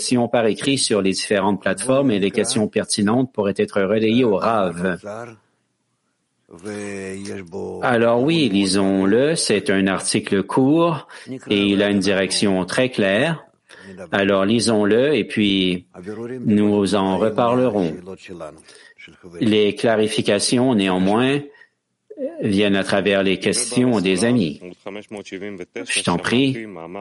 questions par écrit sur les différentes plateformes et les questions pertinentes pourraient être relayées au Rav. Alors oui, lisons-le, c'est un article court et il a une direction très claire. Alors lisons-le et puis nous en reparlerons. Les clarifications, néanmoins, viennent à travers les questions des amis. Je t'en prie.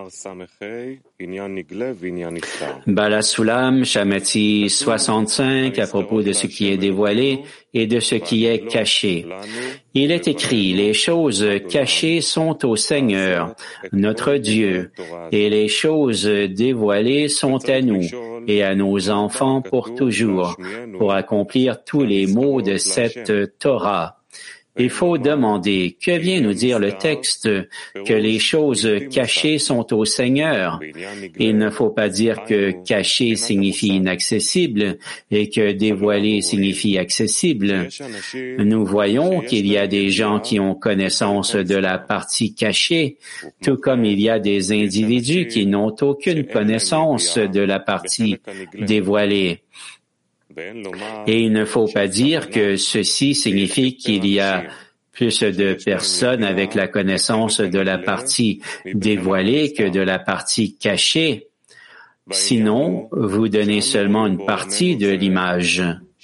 Bala Sulam, Shamati 65, à propos de ce qui est dévoilé et de ce qui est caché. Il est écrit, les choses cachées sont au Seigneur, notre Dieu, et les choses dévoilées sont à nous et à nos enfants pour toujours, pour accomplir tous les mots de cette Torah. Il faut demander, que vient nous dire le texte que les choses cachées sont au Seigneur? Il ne faut pas dire que caché signifie inaccessible et que dévoilé signifie accessible. Nous voyons qu'il y a des gens qui ont connaissance de la partie cachée, tout comme il y a des individus qui n'ont aucune connaissance de la partie dévoilée. Et il ne faut pas dire que ceci signifie qu'il y a plus de personnes avec la connaissance de la partie dévoilée que de la partie cachée. Sinon, vous donnez seulement une partie de l'image.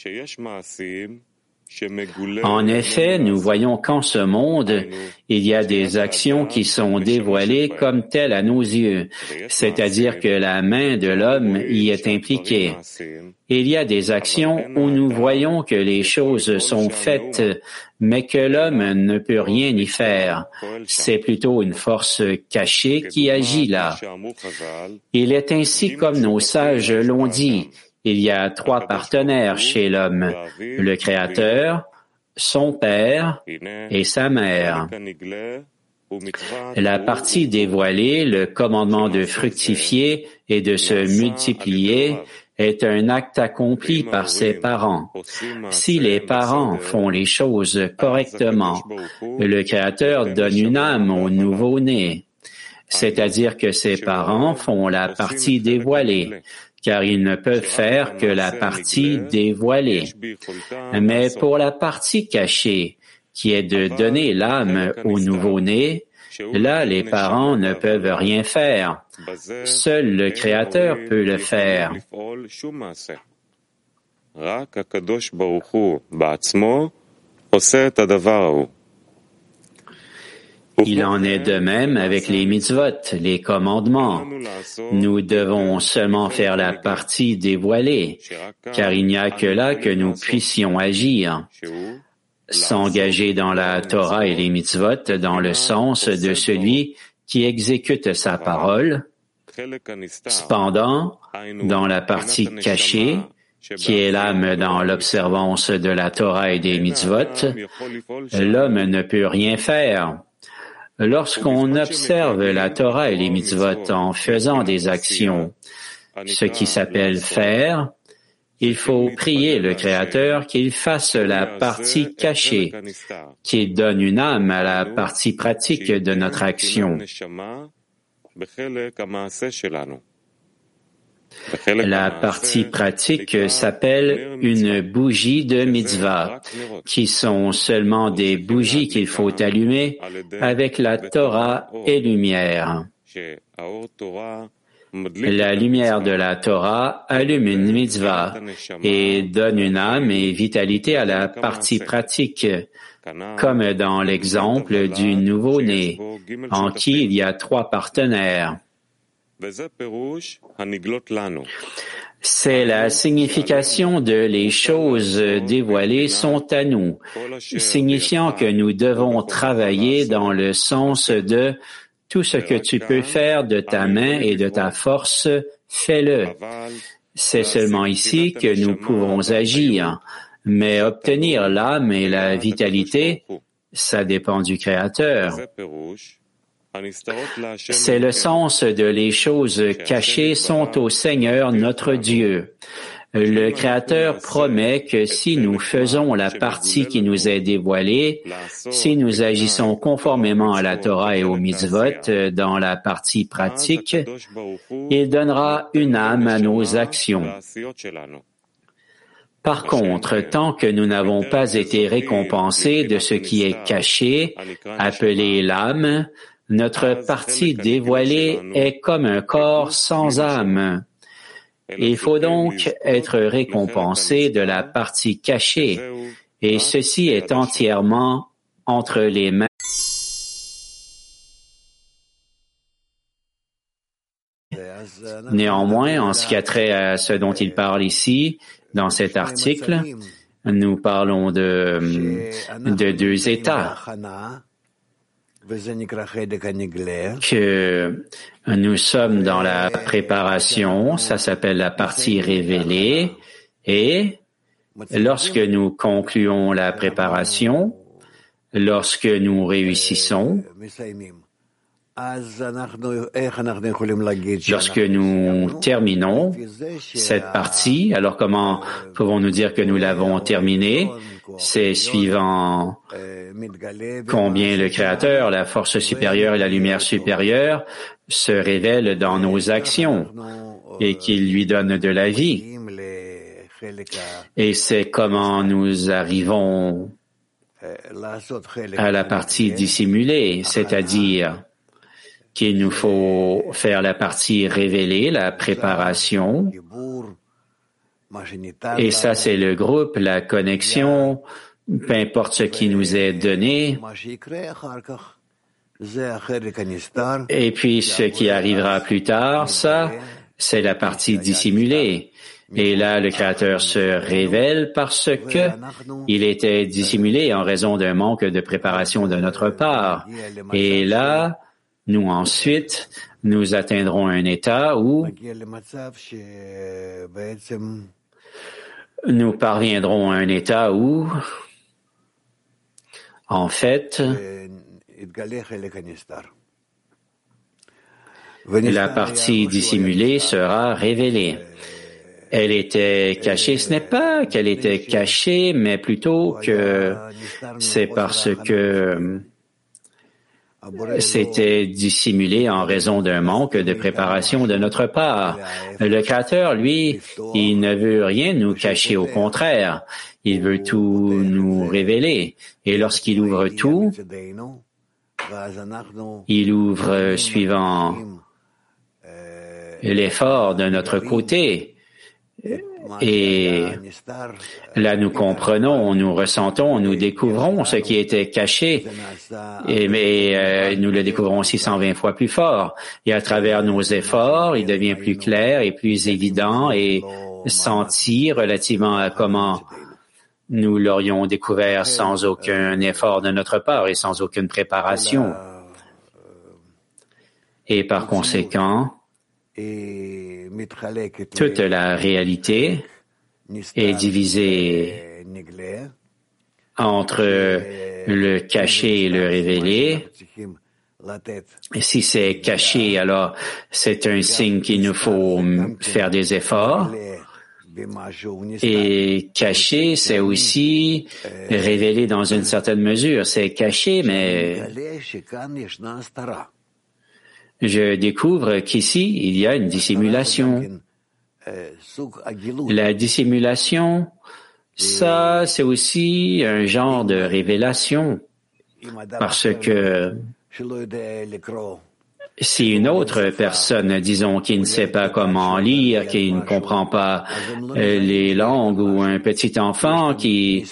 En effet, nous voyons qu'en ce monde, il y a des actions qui sont dévoilées comme telles à nos yeux, c'est-à-dire que la main de l'homme y est impliquée. Il y a des actions où nous voyons que les choses sont faites, mais que l'homme ne peut rien y faire. C'est plutôt une force cachée qui agit là. Il est ainsi comme nos sages l'ont dit. Il y a 3 partenaires chez l'homme, le Créateur, son Père et sa Mère. La partie dévoilée, le commandement de fructifier et de se multiplier, est un acte accompli par ses parents. Si les parents font les choses correctement, le Créateur donne une âme au nouveau-né. C'est-à-dire que ses parents font la partie dévoilée, car ils ne peuvent faire que la partie dévoilée. Mais pour la partie cachée, qui est de donner l'âme au nouveau-né, là, les parents ne peuvent rien faire. Seul le Créateur peut le faire. Il en est de même avec les mitzvot, les commandements. Nous devons seulement faire la partie dévoilée, car il n'y a que là que nous puissions agir. S'engager dans la Torah et les mitzvot dans le sens de celui qui exécute sa parole. Cependant, dans la partie cachée, qui est l'âme dans l'observance de la Torah et des mitzvot, l'homme ne peut rien faire. Lorsqu'on observe la Torah et les mitzvot en faisant des actions, ce qui s'appelle faire, il faut prier le Créateur qu'il fasse la partie cachée, qu'il donne une âme à la partie pratique de notre action. La partie pratique s'appelle une bougie de mitzvah, qui sont seulement des bougies qu'il faut allumer avec la Torah et lumière. La lumière de la Torah allume une mitzvah et donne une âme et vitalité à la partie pratique, comme dans l'exemple du nouveau-né, en qui il y a 3 partenaires. C'est la signification de les choses dévoilées sont à nous, signifiant que nous devons travailler dans le sens de tout ce que tu peux faire de ta main et de ta force, fais-le. C'est seulement ici que nous pouvons agir, mais obtenir l'âme et la vitalité, ça dépend du Créateur. C'est le sens de les choses cachées sont au Seigneur notre Dieu. Le Créateur promet que si nous faisons la partie qui nous est dévoilée, si nous agissons conformément à la Torah et aux mitzvot dans la partie pratique, il donnera une âme à nos actions. Par contre, tant que nous n'avons pas été récompensés de ce qui est caché, appelé l'âme, notre partie dévoilée est comme un corps sans âme. Il faut donc être récompensé de la partie cachée, et ceci est entièrement entre les mains. Néanmoins, en ce qui a trait à ce dont il parle ici, dans cet article, nous parlons de deux états que nous sommes dans la préparation, ça s'appelle la partie révélée, et lorsque nous concluons la préparation, lorsque nous réussissons, lorsque nous terminons cette partie, alors comment pouvons-nous dire que nous l'avons terminée? C'est suivant combien le Créateur, la force supérieure et la lumière supérieure se révèlent dans nos actions et qu'il lui donne de la vie. Et c'est comment nous arrivons à la partie dissimulée, c'est-à-dire qu'il nous faut faire la partie révélée, la préparation. Et ça, c'est le groupe, la connexion, peu importe ce qui nous est donné. Et puis, ce qui arrivera plus tard, ça, c'est la partie dissimulée. Et là, le Créateur se révèle parce que il était dissimulé en raison d'un manque de préparation de notre part. Et là, nous ensuite, nous atteindrons un état où nous parviendrons à un état où, en fait, la partie dissimulée sera révélée. Elle était cachée. Ce n'est pas qu'elle était cachée, mais plutôt que c'est parce que c'était dissimulé en raison d'un manque de préparation de notre part. Le Créateur, lui, il ne veut rien nous cacher, au contraire. Il veut tout nous révéler. Et lorsqu'il ouvre tout, il ouvre suivant l'effort de notre côté. Et là, nous comprenons, nous ressentons, nous découvrons ce qui était caché, mais nous le découvrons aussi 120 fois plus fort. Et à travers nos efforts, il devient plus clair et plus évident et senti relativement à comment nous l'aurions découvert sans aucun effort de notre part et sans aucune préparation. Et par conséquent, toute la réalité est divisée entre le caché et le révélé. Et si c'est caché, alors c'est un signe qu'il nous faut faire des efforts. Et caché, c'est aussi révélé dans une certaine mesure. C'est caché, mais je découvre qu'ici, il y a une dissimulation. La dissimulation, ça, c'est aussi un genre de révélation, parce que si une autre personne, disons, qui ne sait pas comment lire, qui ne comprend pas les langues, ou un petit enfant il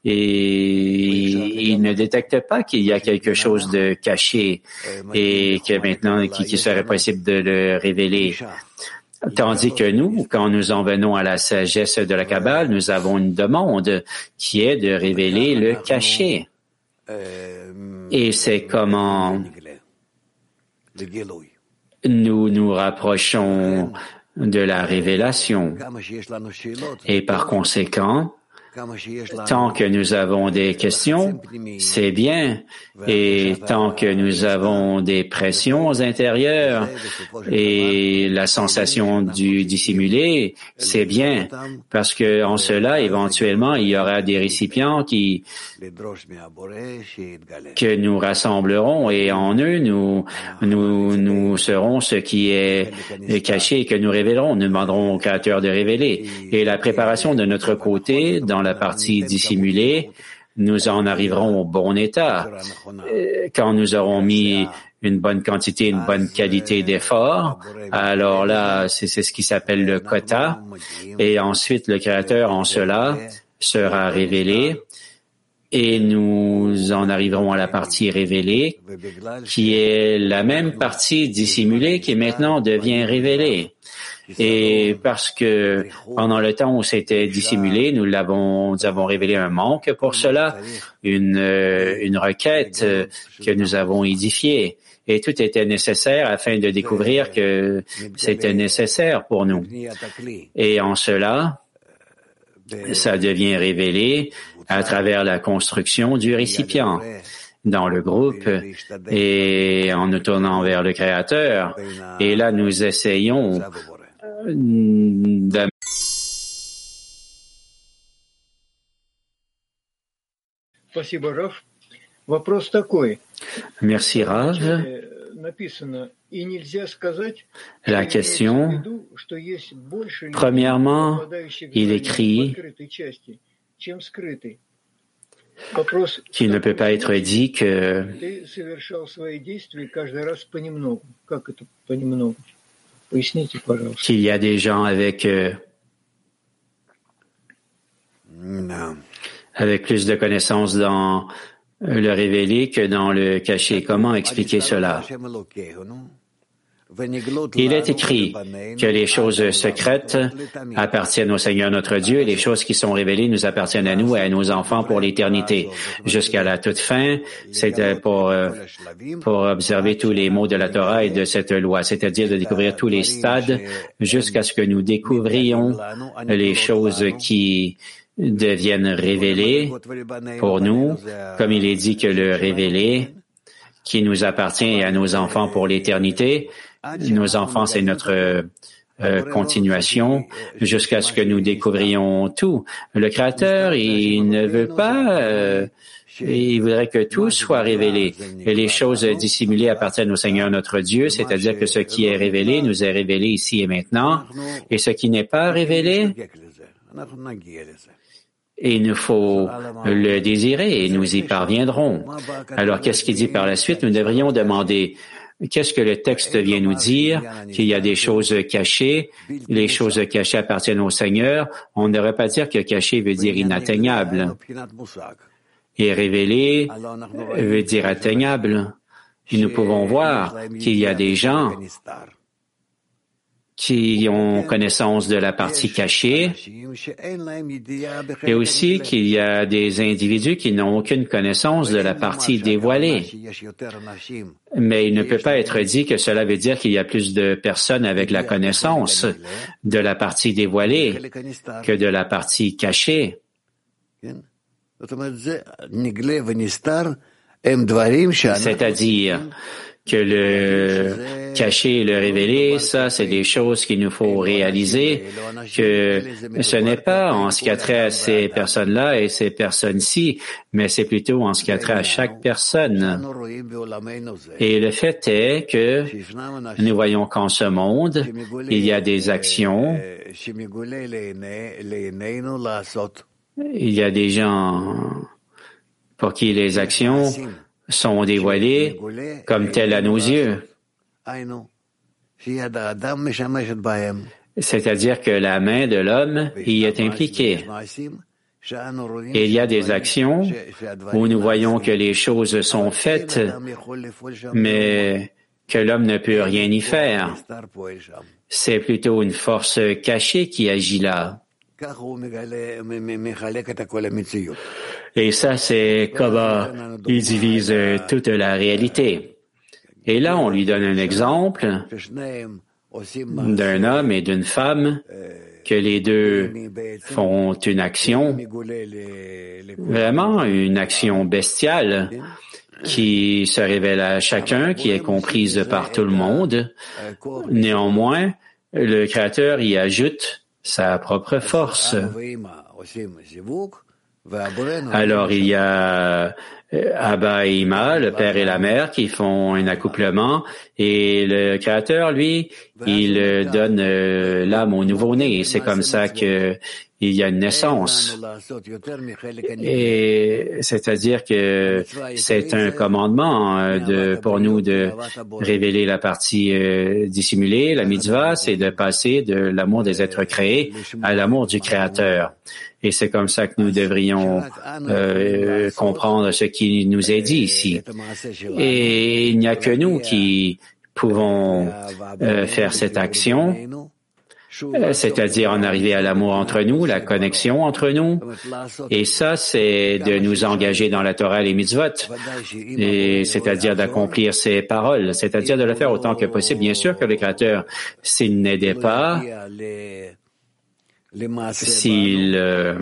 ne détecte pas qu'il y a quelque chose de caché et que maintenant, qu'il serait possible de le révéler. Tandis que nous, quand nous en venons à la sagesse de la Kabbale, nous avons une demande qui est de révéler le caché. Et c'est comment nous nous rapprochons de la révélation. Et par conséquent, Tant que nous avons des questions, c'est bien. Et tant que nous avons des pressions intérieures et la sensation du dissimulé, c'est bien. Parce que en cela, éventuellement, il y aura des récipients que nous rassemblerons et en eux, nous serons ce qui est caché et que nous révélerons. Nous demanderons au Créateur de révéler. Et la préparation de notre côté, dans la partie dissimulée, nous en arriverons au bon état. Quand nous aurons mis une bonne quantité, une bonne qualité d'effort, alors là, c'est ce qui s'appelle le quota. Et ensuite, le Créateur en cela sera révélé. Et nous en arriverons à la partie révélée, qui est la même partie dissimulée qui maintenant devient révélée. Et parce que pendant le temps où c'était dissimulé, nous avons révélé un manque pour cela, une requête que nous avons édifiée. Et tout était nécessaire afin de découvrir que c'était nécessaire pour nous. Et en cela, ça devient révélé à travers la construction du récipient dans le groupe et en nous tournant vers le Créateur. Et là, nous essayons d'amener. Merci, Rav. La question, premièrement, il écrit qu'il ne peut pas être dit que qu'il y a des gens avec plus de connaissances dans le révélé que dans le caché. Comment expliquer cela? Il est écrit que les choses secrètes appartiennent au Seigneur notre Dieu et les choses qui sont révélées nous appartiennent à nous et à nos enfants pour l'éternité. Jusqu'à la toute fin, c'est pour observer tous les mots de la Torah et de cette loi, c'est-à-dire de découvrir tous les stades jusqu'à ce que nous découvrions les choses qui deviennent révélées pour nous, comme il est dit que le révélé qui nous appartient à nos enfants pour l'éternité. Nos enfants, c'est notre continuation jusqu'à ce que nous découvrions tout. Le Créateur, il ne veut pas, il voudrait que tout soit révélé. Et les choses dissimulées appartiennent au Seigneur notre Dieu, c'est-à-dire que ce qui est révélé nous est révélé ici et maintenant, et ce qui n'est pas révélé, et il nous faut le désirer et nous y parviendrons. Alors, qu'est-ce qu'il dit par la suite? Nous devrions demander qu'est-ce que le texte vient nous dire? Qu'il y a des choses cachées. Les choses cachées appartiennent au Seigneur. On ne devrait pas dire que caché veut dire inatteignable. Et révélé veut dire atteignable. Et nous pouvons voir qu'il y a des gens qui ont connaissance de la partie cachée et aussi qu'il y a des individus qui n'ont aucune connaissance de la partie dévoilée. Mais il ne peut pas être dit que cela veut dire qu'il y a plus de personnes avec la connaissance de la partie dévoilée que de la partie cachée. C'est-à-dire que le caché et le révélé, ça, c'est des choses qu'il nous faut réaliser, que ce n'est pas en ce qui a trait à ces personnes-là et ces personnes-ci, mais c'est plutôt en ce qui a trait à chaque personne. Et le fait est que nous voyons qu'en ce monde, il y a des actions, il y a des gens pour qui les actions sont dévoilées comme telles à nos yeux. C'est-à-dire que la main de l'homme y est impliquée. Et il y a des actions où nous voyons que les choses sont faites, mais que l'homme ne peut rien y faire. C'est plutôt une force cachée qui agit là. Et ça, c'est comment il divise toute la réalité. Et là, on lui donne un exemple d'un homme et d'une femme que les deux font une action, vraiment une action bestiale, qui se révèle à chacun, qui est comprise par tout le monde. Néanmoins, le Créateur y ajoute sa propre force. Alors, il y a Abba et Ima, le père et la mère, qui font un accouplement, et le Créateur, lui, il donne l'âme au nouveau-né. Et c'est comme ça que il y a une naissance. Et c'est-à-dire que c'est un commandement pour nous de révéler la partie dissimulée. La mitzvah, c'est de passer de l'amour des êtres créés à l'amour du Créateur. Et c'est comme ça que nous devrions comprendre ce qui nous est dit ici. Et il n'y a que nous qui pouvons faire cette action, c'est-à-dire en arriver à l'amour entre nous, la connexion entre nous. Et ça, c'est de nous engager dans la Torah et les mitzvot, et c'est-à-dire d'accomplir ses paroles, c'est-à-dire de le faire autant que possible. Bien sûr que le Créateur, s'il n'aidait pas, s'il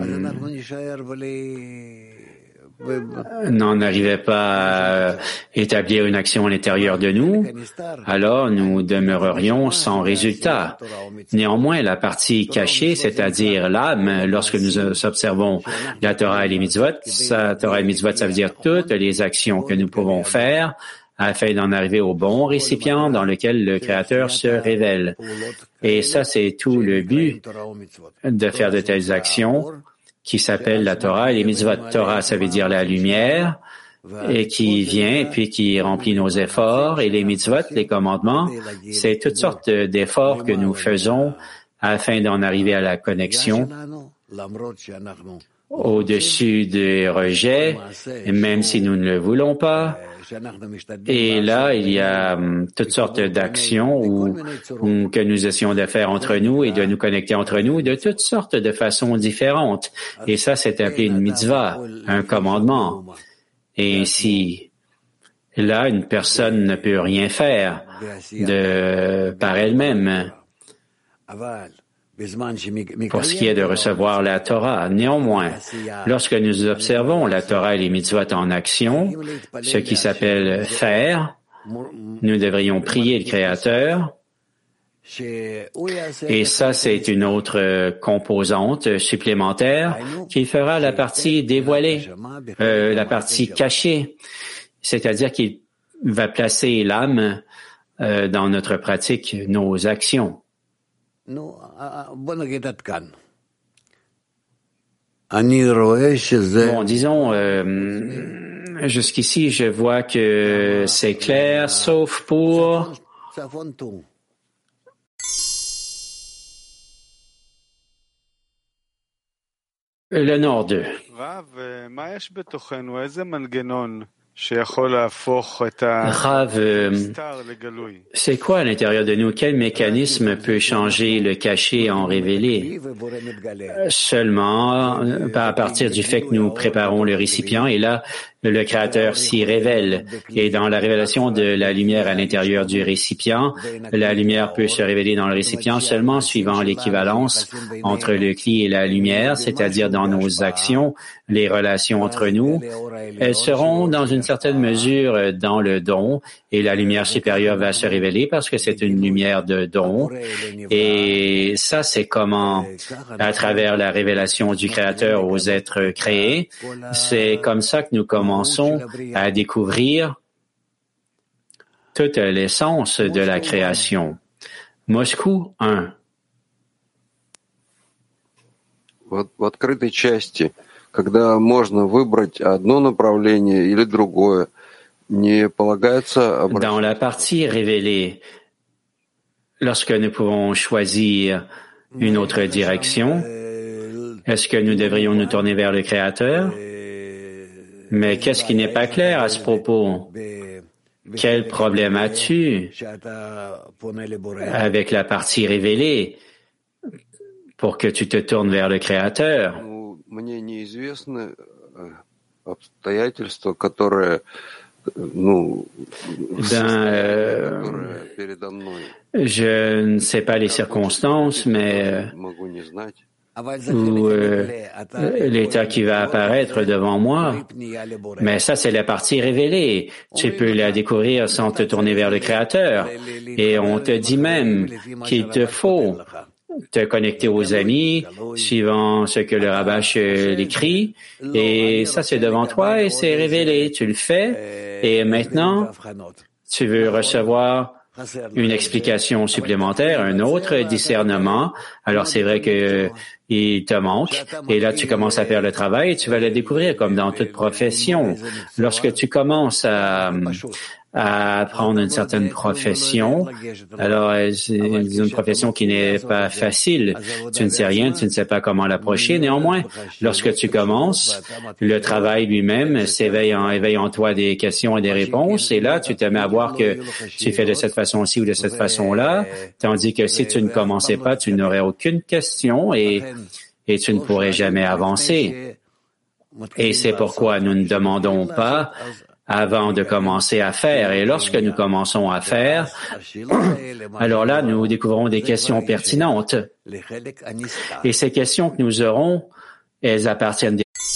n'en arrivait pas à établir une action à l'intérieur de nous, alors nous demeurerions sans résultat. Néanmoins, la partie cachée, c'est-à-dire l'âme, lorsque nous observons la Torah et les mitzvot, Torah et mitzvot, ça veut dire toutes les actions que nous pouvons faire afin d'en arriver au bon récipient dans lequel le Créateur se révèle. Et ça, c'est tout le but de faire de telles actions qui s'appellent la Torah et les mitzvot. Torah, ça veut dire la lumière, et qui vient et puis qui remplit nos efforts. Et les mitzvot, les commandements, c'est toutes sortes d'efforts que nous faisons afin d'en arriver à la connexion au-dessus des rejets, même si nous ne le voulons pas. Et là, il y a toutes sortes d'actions que nous essayons de faire entre nous et de nous connecter entre nous de toutes sortes de façons différentes. Et ça, c'est appelé une mitzvah, un commandement. Et ainsi, là, une personne ne peut rien faire par elle-même pour ce qui est de recevoir la Torah. Néanmoins, lorsque nous observons la Torah et les mitzvot en action, ce qui s'appelle faire, nous devrions prier le Créateur. Et ça, c'est une autre composante supplémentaire qui fera la partie dévoilée, la partie cachée. C'est-à-dire qu'il va placer l'âme dans notre pratique, nos actions. Bon, disons, jusqu'ici, je vois que c'est clair, sauf pour le nord 2. Rav, c'est quoi à l'intérieur de nous? Quel mécanisme peut changer le caché en révélé? Seulement à partir du fait que nous préparons le récipient, et là, le Créateur s'y révèle. Et dans la révélation de la lumière à l'intérieur du récipient, la lumière peut se révéler dans le récipient seulement suivant l'équivalence entre le cli et la lumière, c'est-à-dire dans nos actions, les relations entre nous. Elles seront dans une certaine mesure dans le don, et la lumière supérieure va se révéler parce que c'est une lumière de don. Et ça, c'est comment, à travers la révélation du Créateur aux êtres créés, c'est comme ça que nous commençons à découvrir toute l'essence de la création. Moscou 1. В открытой части, когда можно выбрать одно направление или другое, не полагается... Dans la partie révélée, lorsque nous pouvons choisir une autre direction, est-ce que nous devrions nous tourner vers le Créateur? Mais qu'est-ce qui n'est pas clair à ce propos? Quel problème as-tu avec la partie révélée pour que tu te tournes vers le Créateur? Мне неизвестны обстоятельства, которые Je ne sais pas les circonstances, mais ou l'état qui va apparaître devant moi. Mais ça, c'est la partie révélée. Tu peux la découvrir sans te tourner vers le Créateur. Et on te dit même qu'il te faut te connecter aux amis, suivant ce que le Rabash l'écrit. Et ça, c'est devant toi et c'est révélé. Tu le fais. Et maintenant, tu veux recevoir une explication supplémentaire, un autre discernement. Alors, c'est vrai que il te manque. Et là, tu commences à faire le travail et tu vas le découvrir comme dans toute profession. Lorsque tu commences à apprendre une certaine profession. Alors, c'est une profession qui n'est pas facile. Tu ne sais rien, tu ne sais pas comment l'approcher. Néanmoins, lorsque tu commences, le travail lui-même éveille en toi des questions et des réponses. Et là, tu te mets à voir que tu fais de cette façon-ci ou de cette façon-là, tandis que si tu ne commençais pas, tu n'aurais aucune question et tu ne pourrais jamais avancer. Et c'est pourquoi nous ne demandons pas avant de commencer à faire. Et lorsque nous commençons à faire, alors là, nous découvrons des questions pertinentes. Et ces questions que nous aurons, elles appartiennent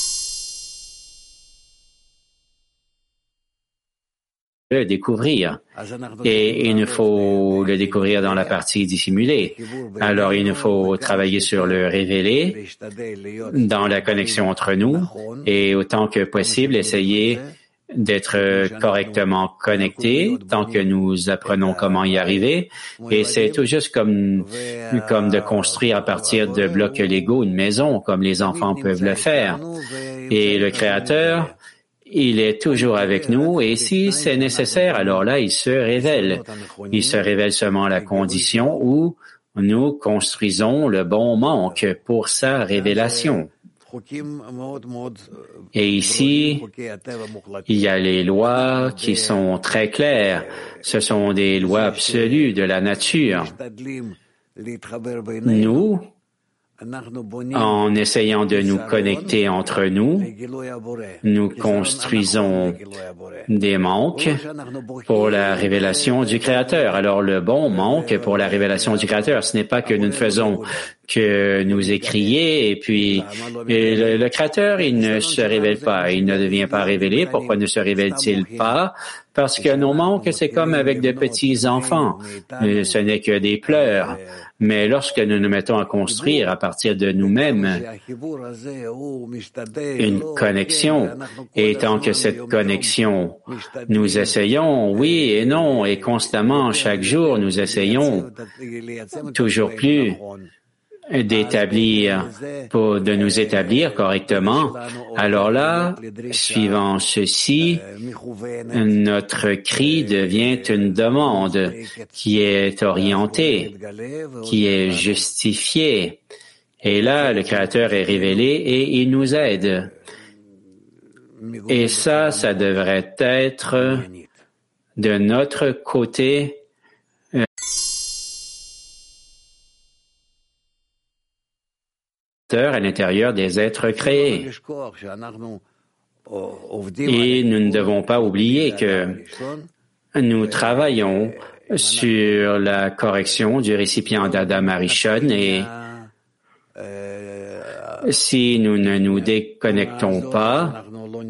de découvrir. Et il nous faut le découvrir dans la partie dissimulée. Alors, il nous faut travailler sur le révélé, dans la connexion entre nous, et autant que possible, essayer d'être correctement connectés tant que nous apprenons comment y arriver. Et c'est tout juste comme de construire à partir de blocs Lego une maison, comme les enfants peuvent le faire. Et le Créateur, il est toujours avec nous et si c'est nécessaire, alors là, il se révèle. Il se révèle seulement à la condition où nous construisons le bon manque pour sa révélation. Et ici, il y a les lois qui sont très claires. Ce sont des lois absolues de la nature. Nous, en essayant de nous connecter entre nous, nous construisons des manques pour la révélation du Créateur. Alors, le bon manque pour la révélation du Créateur, ce n'est pas que nous ne faisons que nous écrier et puis le Créateur, il ne se révèle pas, il ne devient pas révélé. Pourquoi ne se révèle-t-il pas? Parce que nos manques, c'est comme avec de petits enfants. Ce n'est que des pleurs. Mais lorsque nous nous mettons à construire à partir de nous-mêmes une connexion, et tant que cette connexion, nous essayons, oui et non, et constamment, chaque jour, nous essayons toujours plus de nous établir correctement, alors là, suivant ceci, notre cri devient une demande qui est orientée, qui est justifiée. Et là, le Créateur est révélé et il nous aide. Et ça devrait être de notre côté à l'intérieur des êtres créés. Et nous ne devons pas oublier que nous travaillons sur la correction du récipient d'Adam Arishon et si nous ne nous déconnectons pas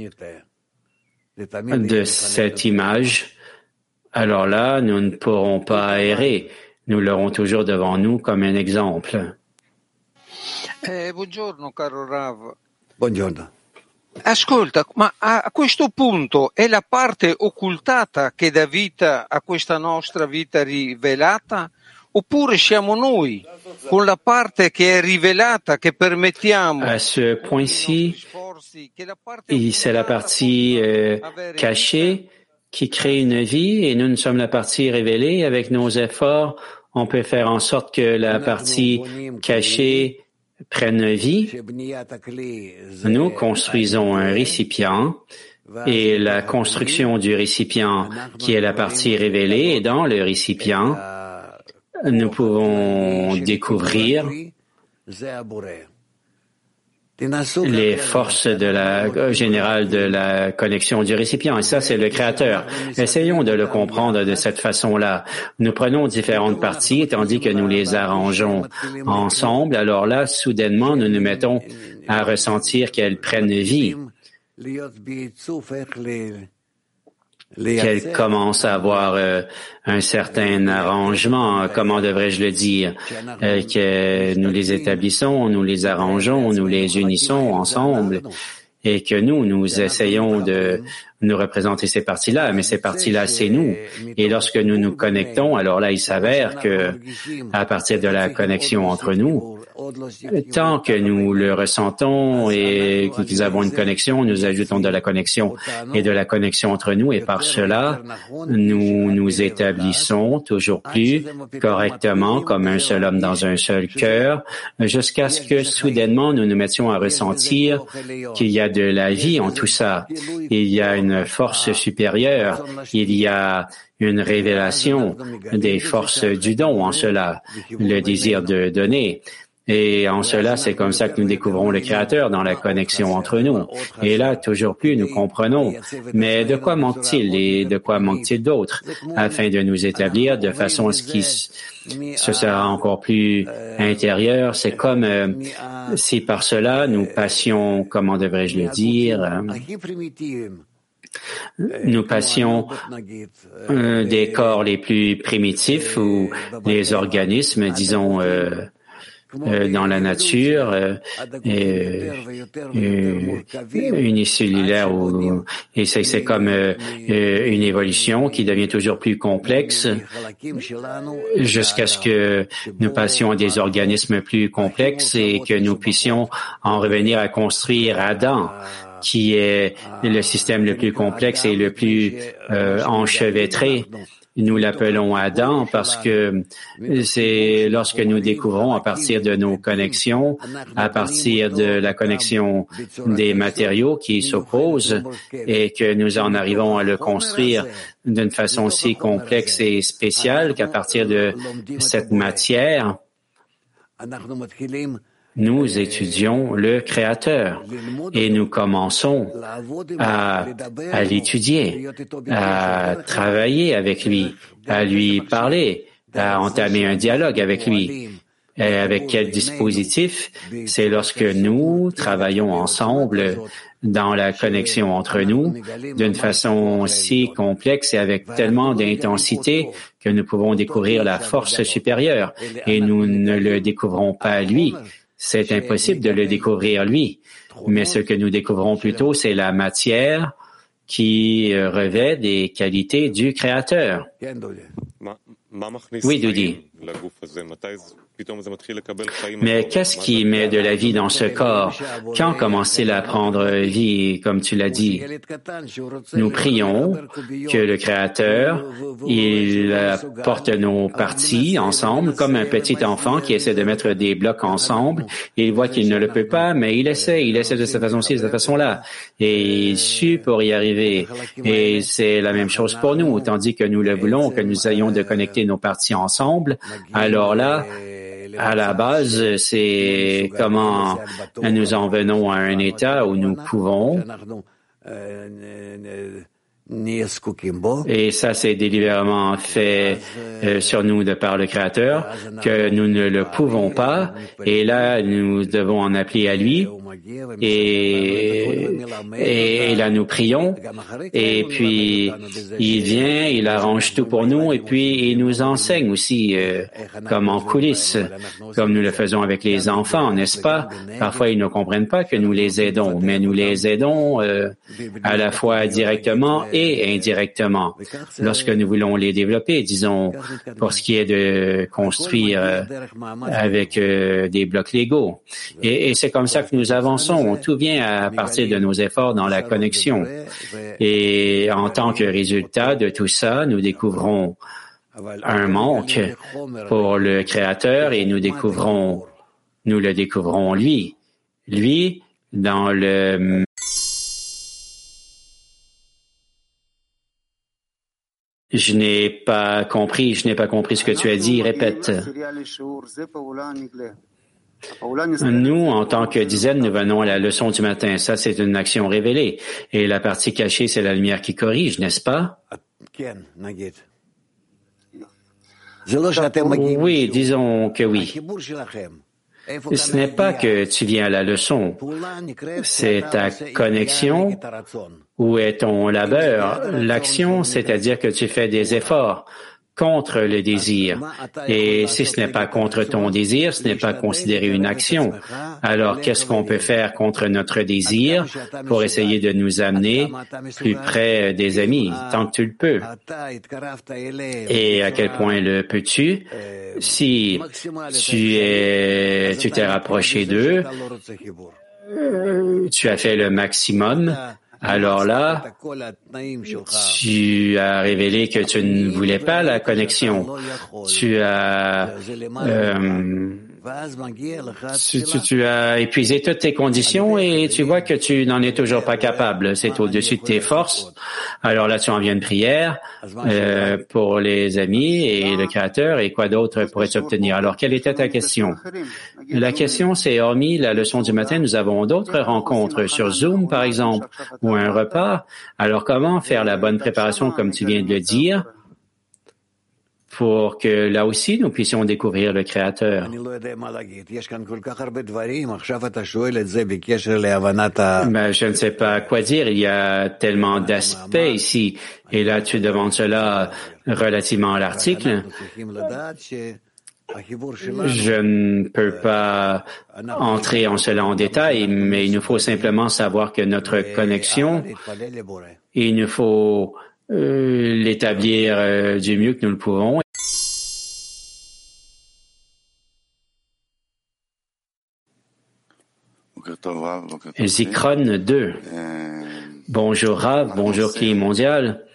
de cette image, alors là, nous ne pourrons pas errer. Nous l'aurons toujours devant nous comme un exemple. Buongiorno caro Rav. Buongiorno. Ascolta, ma a questo punto è la parte occultata che dà vita a questa nostra vita rivelata? Oppure siamo noi, con la parte che è rivelata, che permettiamo à ce point-ci, c'est la partie cachée qui crée une vie et nous sommes la partie révélée. Avec nos efforts, on peut faire en sorte que la partie cachée prenne vie. Nous construisons un récipient et la construction du récipient qui est la partie révélée et dans le récipient, nous pouvons découvrir les forces générales de la connexion du récipient. Et ça, c'est le Créateur. Essayons de le comprendre de cette façon-là. Nous prenons différentes parties, tandis que nous les arrangeons ensemble. Alors là, soudainement, nous nous mettons à ressentir qu'elles prennent vie, qu'elles commencent à avoir un certain arrangement, comment devrais-je le dire, que nous les établissons, nous les arrangeons, nous les unissons ensemble, et que nous essayons de nous représenter ces parties-là, mais ces parties-là, c'est nous. Et lorsque nous nous connectons, alors là, il s'avère que, à partir de la connexion entre nous, tant que nous le ressentons et que nous avons une connexion, nous ajoutons de la connexion et de la connexion entre nous, et par cela, nous nous établissons toujours plus correctement comme un seul homme dans un seul cœur, jusqu'à ce que soudainement nous nous mettions à ressentir qu'il y a de la vie en tout ça. Il y a une force supérieure, il y a une révélation des forces du don en cela, le désir de donner. Et en cela, c'est comme ça que nous découvrons le Créateur dans la connexion entre nous. Et là, toujours plus, nous comprenons. Mais de quoi manque-t-il et de quoi manque-t-il d'autre afin de nous établir de façon à ce qu'il ce sera encore plus intérieur? C'est comme si par cela, nous passions, comment devrais-je le dire, nous passions des corps les plus primitifs ou les organismes, disons, dans la nature, unicellulaire, et c'est comme une évolution qui devient toujours plus complexe jusqu'à ce que nous passions à des organismes plus complexes et que nous puissions en revenir à construire Adam, qui est le système le plus complexe et le plus enchevêtré. Nous l'appelons Adam parce que c'est lorsque nous découvrons à partir de nos connexions, à partir de la connexion des matériaux qui s'opposent et que nous en arrivons à le construire d'une façon si complexe et spéciale qu'à partir de cette matière, nous étudions le Créateur et nous commençons à l'étudier, à travailler avec lui, à lui parler, à entamer un dialogue avec lui. Et avec quel dispositif? C'est lorsque nous travaillons ensemble dans la connexion entre nous d'une façon si complexe et avec tellement d'intensité que nous pouvons découvrir la force supérieure et nous ne le découvrons pas lui. C'est impossible de le découvrir lui, mais ce que nous découvrons plutôt, c'est la matière qui revêt des qualités du Créateur. Oui, Dodi. Mais qu'est-ce qui met de la vie dans ce corps? Quand commence-t-il à prendre vie, comme tu l'as dit? Nous prions que le Créateur, il porte nos parties ensemble, comme un petit enfant qui essaie de mettre des blocs ensemble. Il voit qu'il ne le peut pas, mais il essaie de cette façon-ci, de cette façon-là. Et il sue pour y arriver. Et c'est la même chose pour nous, tandis que nous le voulons, que nous ayons de connecter nos parties ensemble. Alors là, à la base, c'est comment nous en venons à un état où nous pouvons, et ça c'est délibérément fait sur nous de par le Créateur, que nous ne le pouvons pas, et là nous devons en appeler à lui, et là nous prions, et puis il vient, il arrange tout pour nous, et puis il nous enseigne aussi comme en coulisses, comme nous le faisons avec les enfants, n'est-ce pas? Parfois ils ne comprennent pas que nous les aidons, mais nous les aidons à la fois directement et indirectement. Lorsque nous voulons les développer, disons, pour ce qui est de construire avec des blocs Lego. Et c'est comme ça que nous avançons. Tout vient à partir de nos efforts dans la connexion. Et en tant que résultat de tout ça, nous découvrons un manque pour le Créateur et nous le découvrons lui. Lui, dans le... Je n'ai pas compris ce que tu as dit. Répète. Nous, en tant que dizaine, nous venons à la leçon du matin. Ça, c'est une action révélée. Et la partie cachée, c'est la lumière qui corrige, n'est-ce pas? Oui, disons que oui. Ce n'est pas que tu viens à la leçon. C'est ta connexion. Où est ton labeur? L'action, c'est-à-dire que tu fais des efforts contre le désir. Et si ce n'est pas contre ton désir, ce n'est pas considéré une action. Alors, qu'est-ce qu'on peut faire contre notre désir pour essayer de nous amener plus près des amis, tant que tu le peux? Et à quel point le peux-tu? Si tu t'es rapproché d'eux, tu as fait le maximum. Alors là, tu as révélé que tu ne voulais pas la connexion. Tu as épuisé toutes tes conditions et tu vois que tu n'en es toujours pas capable. C'est au-dessus de tes forces. Alors là, tu en viens de prière pour les amis et le Créateur et quoi d'autre pourrais-tu obtenir? Alors, quelle était ta question? La question, c'est hormis la leçon du matin, nous avons d'autres rencontres sur Zoom, par exemple, ou un repas. Alors, comment faire la bonne préparation, comme tu viens de le dire, pour que là aussi, nous puissions découvrir le Créateur? Je ne sais pas quoi dire. Il y a tellement d'aspects ici. Et là, tu demandes cela relativement à l'article. Je ne peux pas entrer en cela en détail, mais il nous faut simplement savoir que notre connexion, il nous faut l'établir du mieux que nous le pouvons. Zikron 2. Bonjour Rav, bonjour Kli mondial.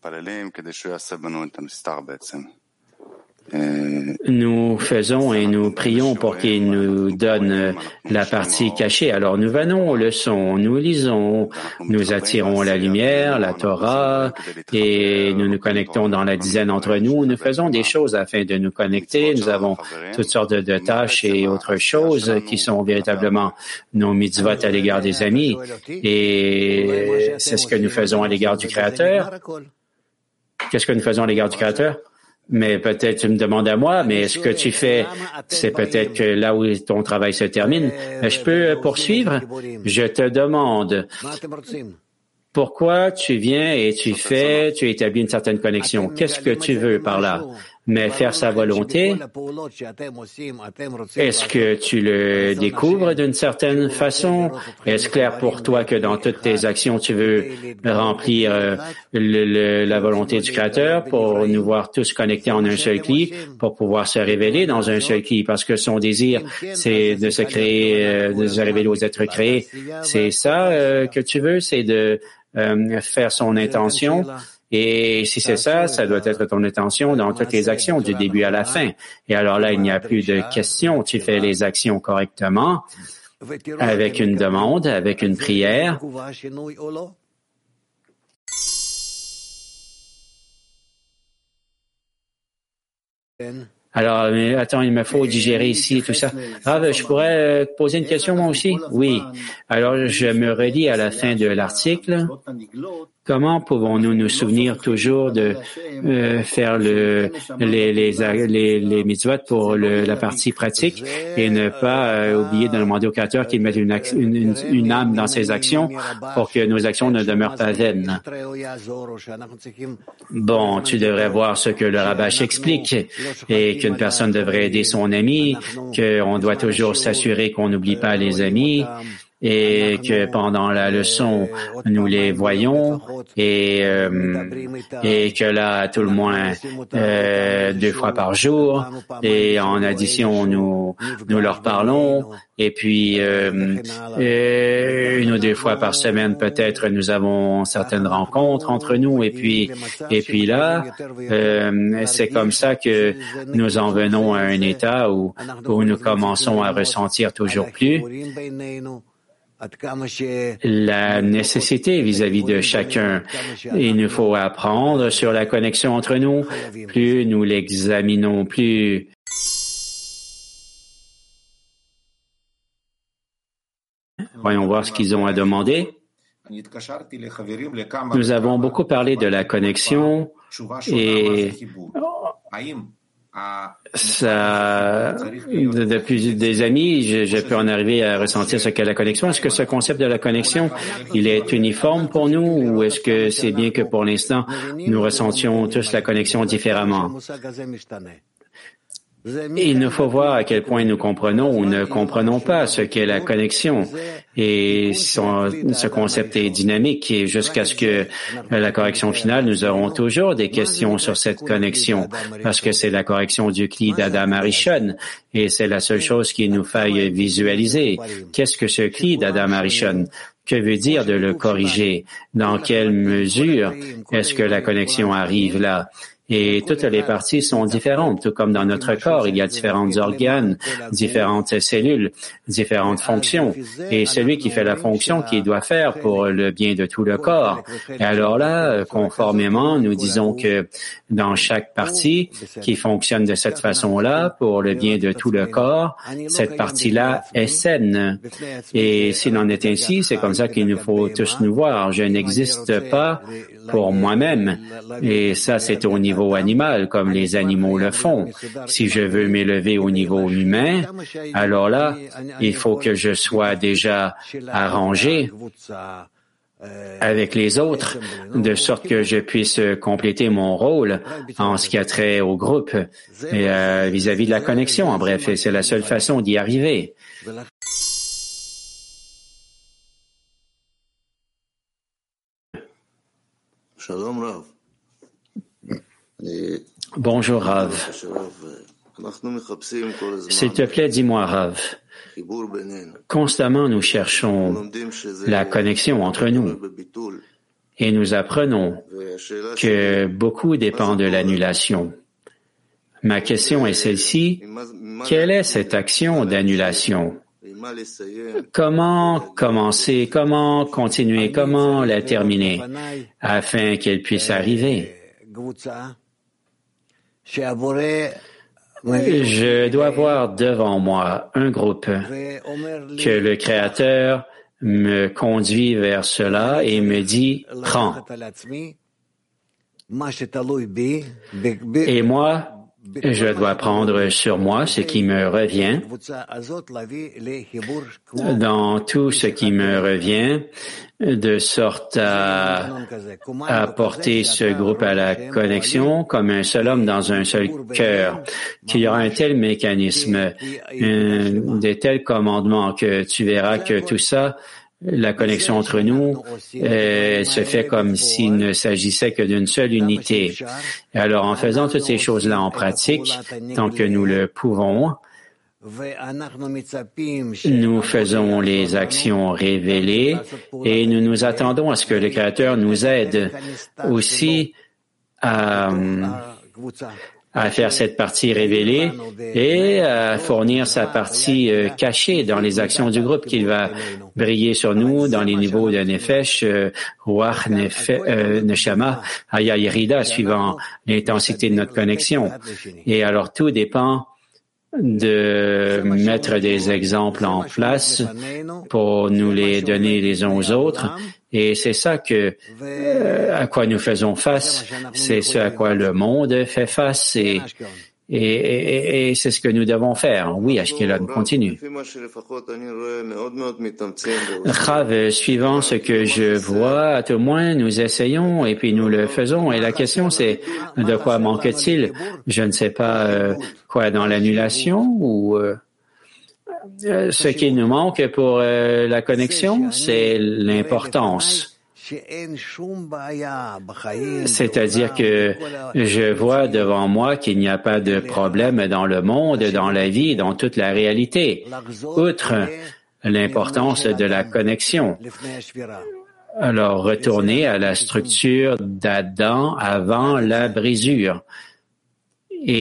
Nous faisons et nous prions pour qu'il nous donne la partie cachée. Alors nous venons aux leçons, nous lisons, nous attirons la lumière, la Torah, et nous nous connectons dans la dizaine entre nous. Nous faisons des choses afin de nous connecter. Nous avons toutes sortes de tâches et autres choses qui sont véritablement nos mitzvot à l'égard des amis. Et c'est ce que nous faisons à l'égard du Créateur. Qu'est-ce que nous faisons à l'égard du Créateur? Mais peut-être tu me demandes à moi, mais ce que tu fais, c'est peut-être que là où ton travail se termine. Je peux poursuivre? Je te demande pourquoi tu viens et tu établis une certaine connexion. Qu'est-ce que tu veux par là? Mais faire sa volonté, est-ce que tu le découvres d'une certaine façon? Est-ce clair pour toi que dans toutes tes actions, tu veux remplir la volonté du Créateur pour nous voir tous connectés en un seul cli, pour pouvoir se révéler dans un seul cli? Parce que son désir, c'est de se créer, de se révéler aux êtres créés. C'est ça que tu veux, c'est de faire son intention. Et si c'est ça, ça doit être ton intention dans toutes les actions du début à la fin. Et alors là, il n'y a plus de questions. Tu fais les actions correctement, avec une demande, avec une prière. Alors, mais attends, il me faut digérer ici tout ça. Ah, je pourrais poser une question moi aussi? Oui. Alors, je me relis à la fin de l'article. Comment pouvons-nous nous souvenir toujours de faire les mitzvot pour la partie pratique et ne pas oublier de demander au Créateur qu'il mette une âme dans ses actions pour que nos actions ne demeurent pas vaines? Bon, tu devrais voir ce que le Rabash explique et qu'une personne devrait aider son ami, qu'on doit toujours s'assurer qu'on n'oublie pas les amis, et que pendant la leçon, nous les voyons et que là, à tout le moins, 2 fois par jour, et en addition, nous leur parlons, et puis 1 ou 2 fois par semaine, peut-être, nous avons certaines rencontres entre nous, et puis là, c'est comme ça que nous en venons à un état où nous commençons à ressentir toujours plus la nécessité vis-à-vis de chacun. Il nous faut apprendre sur la connexion entre nous. Plus nous l'examinons, plus Voyons voir ce qu'ils ont à demander. Nous avons beaucoup parlé de la connexion et ça, depuis des amis, je peux en arriver à ressentir ce qu'est la connexion. Est-ce que ce concept de la connexion, il est uniforme pour nous ou est-ce que c'est bien que pour l'instant, nous ressentions tous la connexion différemment? Il nous faut voir à quel point nous comprenons ou ne comprenons pas ce qu'est la connexion. Et ce concept est dynamique et jusqu'à ce que la correction finale, nous aurons toujours des questions sur cette connexion parce que c'est la correction du cli d'Adam Arishon et c'est la seule chose qui nous faille visualiser. Qu'est-ce que ce cli d'Adam Arishon? Que veut dire de le corriger? Dans quelle mesure est-ce que la connexion arrive là? Et toutes les parties sont différentes, tout comme dans notre corps, il y a différents organes, différentes cellules, différentes fonctions. Et celui qui fait la fonction qu'il doit faire pour le bien de tout le corps. Et alors là, conformément, nous disons que dans chaque partie qui fonctionne de cette façon-là, pour le bien de tout le corps, cette partie-là est saine. Et s'il en est ainsi, c'est comme ça qu'il nous faut tous nous voir. Je n'existe pas pour moi-même. Et ça, c'est au niveau animal, comme les animaux le font. Si je veux m'élever au niveau humain, alors là, il faut que je sois déjà arrangé avec les autres, de sorte que je puisse compléter mon rôle en ce qui a trait au groupe et vis-à-vis de la connexion. En bref, c'est la seule façon d'y arriver. Bonjour Rav. S'il te plaît, dis-moi Rav. Constamment, nous cherchons la connexion entre nous et nous apprenons que beaucoup dépend de l'annulation. Ma question est celle-ci. Quelle est cette action d'annulation? Comment commencer, comment continuer, comment la terminer afin qu'elle puisse arriver? Je dois voir devant moi un groupe que le Créateur me conduit vers cela et me dit « Prends ». Et moi, je dois prendre sur moi ce qui me revient, dans tout ce qui me revient, de sorte à apporter ce groupe à la connexion comme un seul homme dans un seul cœur, qu'il y aura un tel mécanisme, de tels commandements que tu verras que tout ça, la connexion entre nous se fait comme s'il ne s'agissait que d'une seule unité. Et alors, en faisant toutes ces choses-là en pratique, tant que nous le pouvons, nous faisons les actions révélées et nous nous attendons à ce que le Créateur nous aide aussi à faire cette partie révélée et à fournir sa partie cachée dans les actions du groupe qu'il va briller sur nous dans les niveaux de Nefesh, Ruach, Neshama, Haya, Yerida, suivant l'intensité de notre connexion. Et alors tout dépend de mettre des exemples en place pour nous les donner les uns aux autres. Et c'est ça à quoi nous faisons face, c'est ce à quoi le monde fait face et c'est ce que nous devons faire. Oui, Ashkelon, continue. Rav, suivant ce que je vois, à tout le moins, nous essayons et puis nous le faisons. Et la question, c'est de quoi manque-t-il? Je ne sais pas quoi dans l'annulation ou ce qui nous manque pour la connexion, c'est l'importance. C'est-à-dire que je vois devant moi qu'il n'y a pas de problème dans le monde, dans la vie, dans toute la réalité, outre l'importance de la connexion. Alors, retourner à la structure d'Adam avant la brisure. Et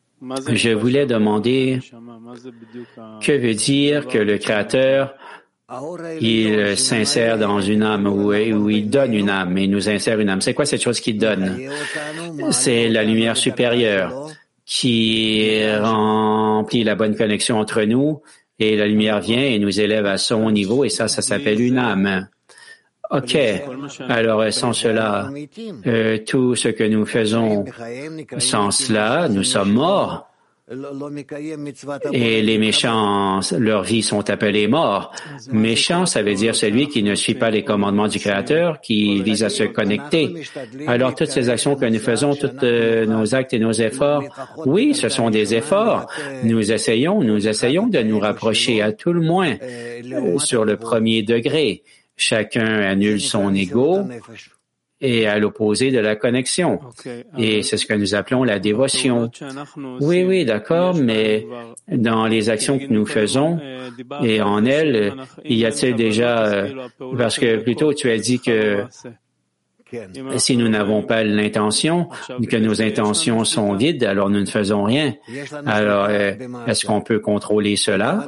je voulais demander que veut dire que le Créateur Il s'insère dans une âme ou il donne une âme et nous insère une âme. C'est quoi cette chose qu'il donne? C'est la lumière supérieure qui remplit la bonne connexion entre nous et la lumière vient et nous élève à son niveau et ça s'appelle une âme. OK. Alors, sans cela, tout ce que nous faisons, sans cela, nous sommes morts. Et les méchants, leurs vies sont appelées morts. Méchant, ça veut dire celui qui ne suit pas les commandements du Créateur, qui vise à se connecter. Alors, toutes ces actions que nous faisons, tous nos actes et nos efforts, oui, ce sont des efforts. Nous essayons de nous rapprocher à tout le moins sur le premier degré. Chacun annule son ego et à l'opposé de la connexion. Et c'est ce que nous appelons la dévotion. Oui, d'accord, mais dans les actions que nous faisons et en elles, y a-t-il déjà, parce que plutôt tu as dit que si nous n'avons pas l'intention, que nos intentions sont vides, alors nous ne faisons rien. Alors, est-ce qu'on peut contrôler cela?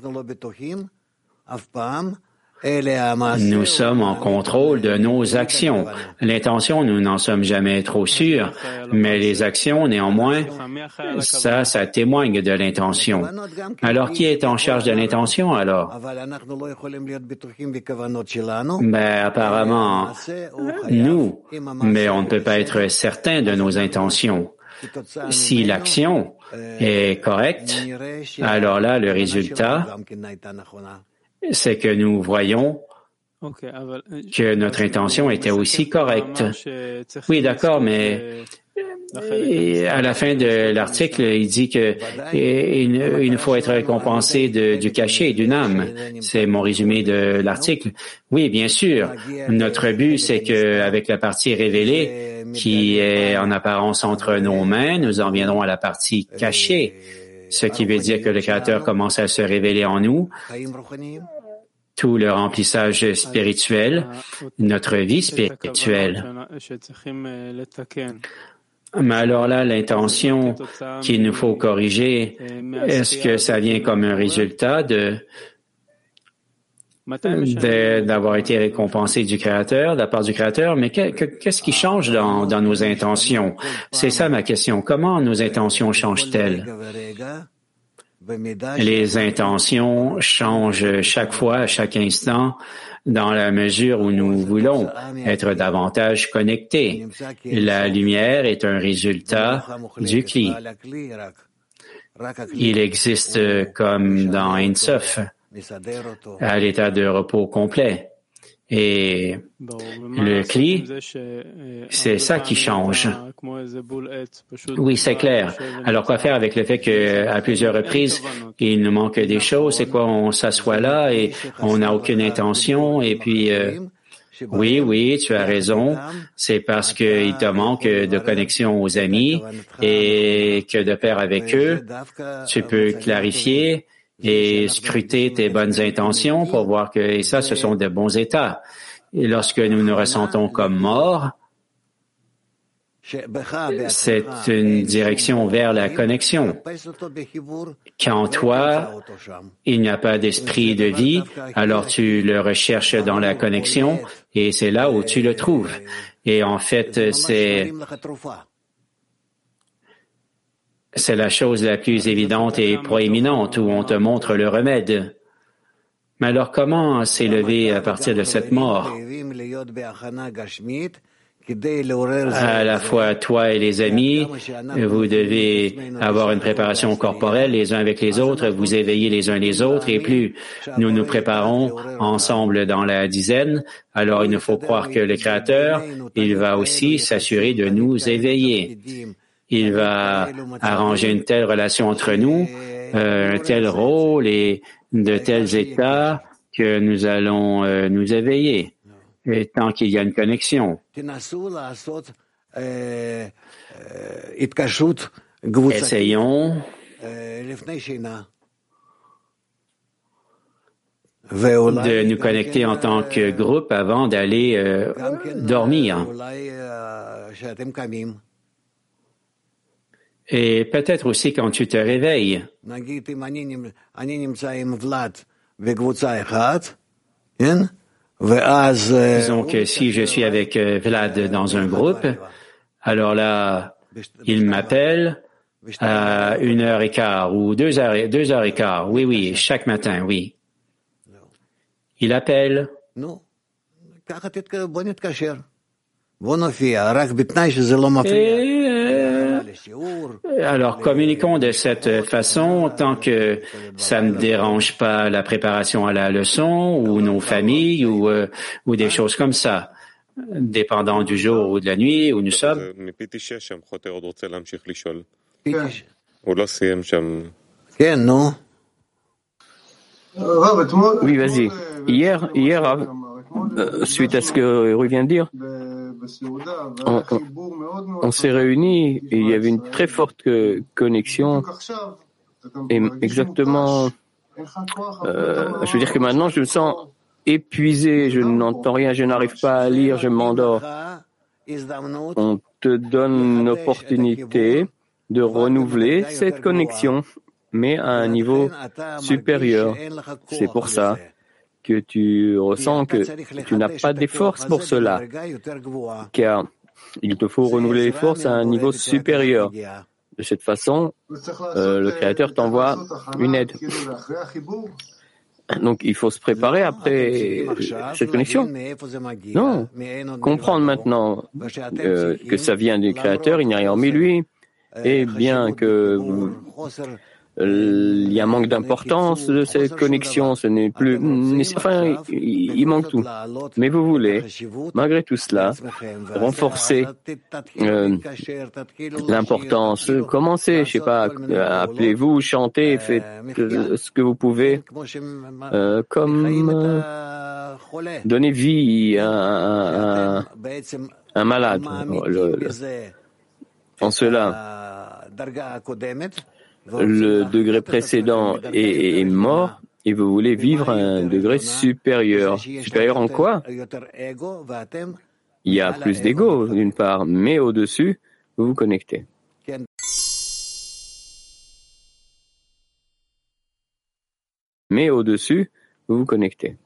Nous sommes en contrôle de nos actions. L'intention, nous n'en sommes jamais trop sûrs, mais les actions, néanmoins, ça témoigne de l'intention. Alors, qui est en charge de l'intention, alors? Apparemment, nous, mais on ne peut pas être certain de nos intentions. Si l'action est correcte, alors là, le résultat, c'est que nous voyons que notre intention était aussi correcte. Oui, d'accord, mais à la fin de l'article, il dit que il faut être récompensé du cachet d'une âme. C'est mon résumé de l'article. Oui, bien sûr. Notre but, c'est que avec la partie révélée, qui est en apparence entre nos mains, nous en viendrons à la partie cachée. Ce qui veut dire que le Créateur commence à se révéler en nous, tout le remplissage spirituel, notre vie spirituelle. Mais alors là, l'intention qu'il nous faut corriger, est-ce que ça vient comme un résultat d'avoir été récompensé du Créateur, de la part du Créateur? Mais qu'est-ce qui change dans nos intentions? C'est ça ma question. Comment nos intentions changent-elles? Les intentions changent chaque fois, à chaque instant, dans la mesure où nous voulons être davantage connectés. La lumière est un résultat du Kli. Il existe comme dans Ein Sof, à l'état de repos complet. Et le Kli, c'est ça qui change. Oui, c'est clair. Alors, quoi faire avec le fait qu'à plusieurs reprises, il nous manque des choses? C'est quoi? On s'assoit là et on n'a aucune intention et puis... Oui, tu as raison. C'est parce qu'il te manque de connexion aux amis et que de pair avec eux, tu peux clarifier et scruter tes bonnes intentions pour voir que et ça, ce sont de bons états. Et lorsque nous nous ressentons comme morts, c'est une direction vers la connexion. Quand toi, il n'y a pas d'esprit de vie, alors tu le recherches dans la connexion et c'est là où tu le trouves. Et en fait, c'est la chose la plus évidente et proéminente où on te montre le remède. Mais alors comment s'élever à partir de cette mort? À la fois toi et les amis, vous devez avoir une préparation corporelle les uns avec les autres, vous éveiller les uns les autres, et plus nous nous préparons ensemble dans la dizaine, alors il nous faut croire que le Créateur, il va aussi s'assurer de nous éveiller. Il va arranger une telle relation entre nous, un tel rôle et de tels états que nous allons nous éveiller. Et tant qu'il y a une connexion. Essayons de nous connecter en tant que groupe avant d'aller dormir. Et peut-être aussi quand tu te réveilles. Disons que si je suis avec Vlad dans un groupe, alors là, il m'appelle à 1h15 ou 2h15. Oui, chaque matin, oui. Il appelle. Alors, communiquons de cette façon tant que ça ne dérange pas la préparation à la leçon ou nos familles ou des choses comme ça, dépendant du jour ou de la nuit où nous sommes. Oui, vas-y. Hier, suite à ce que Rui vient de dire, on s'est réunis et il y avait une très forte connexion. Et exactement, je veux dire que maintenant je me sens épuisé, je n'entends rien, je n'arrive pas à lire, je m'endors. On te donne une opportunité de renouveler cette connexion, mais à un niveau supérieur. C'est pour ça que tu ressens que tu n'as pas des forces pour cela, car il te faut renouveler les forces à un niveau supérieur. De cette façon, le Créateur t'envoie une aide. Donc, il faut se préparer après cette connexion. Non, comprendre maintenant que ça vient du Créateur, il n'y a rien hormis lui, et bien que il y a un manque d'importance de cette connexion, ce n'est plus, enfin, il manque tout. Mais vous voulez, malgré tout cela, renforcer l'importance. Commencez, je sais pas, appelez-vous, chantez, faites ce que vous pouvez, comme donner vie à un malade. En cela, le degré précédent est mort et vous voulez vivre à un degré supérieur. Supérieur en quoi? Il y a plus d'ego d'une part, mais au-dessus, vous vous connectez. Mais au-dessus, vous vous connectez.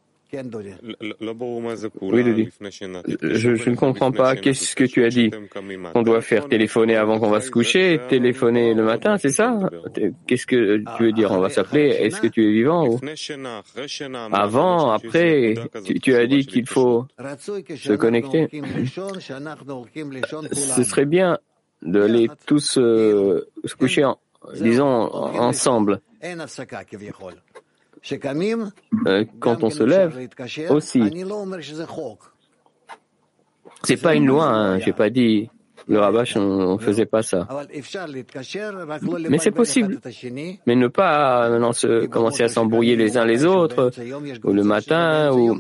Oui, Dodi. Je ne comprends pas. Qu'est-ce que tu as dit? On doit faire téléphoner avant qu'on va se coucher, téléphoner le matin, c'est ça? Qu'est-ce que tu veux dire? On va s'appeler. Est-ce que tu es vivant ou? Avant, après, tu as dit qu'il faut se connecter. Ce serait bien d'aller tous se coucher, disons, ensemble. Quand on se lève aussi. C'est pas une loi, hein. J'ai pas dit le rabbach, on faisait pas ça. Mais c'est possible. Mais ne pas maintenant commencer à s'embrouiller les uns les autres, ou le matin, ou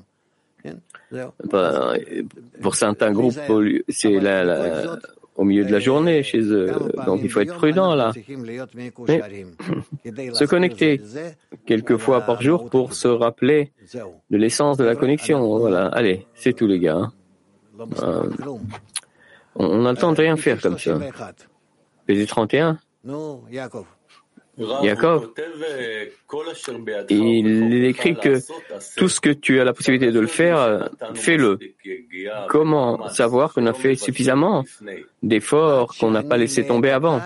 pour certains groupes, c'est au milieu de la journée chez eux. Donc il faut être prudent là. Mais se connecter quelques fois par jour pour se rappeler de l'essence de la connexion. Voilà. Allez, c'est tout les gars. On n'a le temps de rien faire comme ça. PD 31. Yaakov, il écrit que tout ce que tu as la possibilité de le faire, fais-le. Comment savoir qu'on a fait suffisamment d'efforts, qu'on n'a pas laissé tomber avant,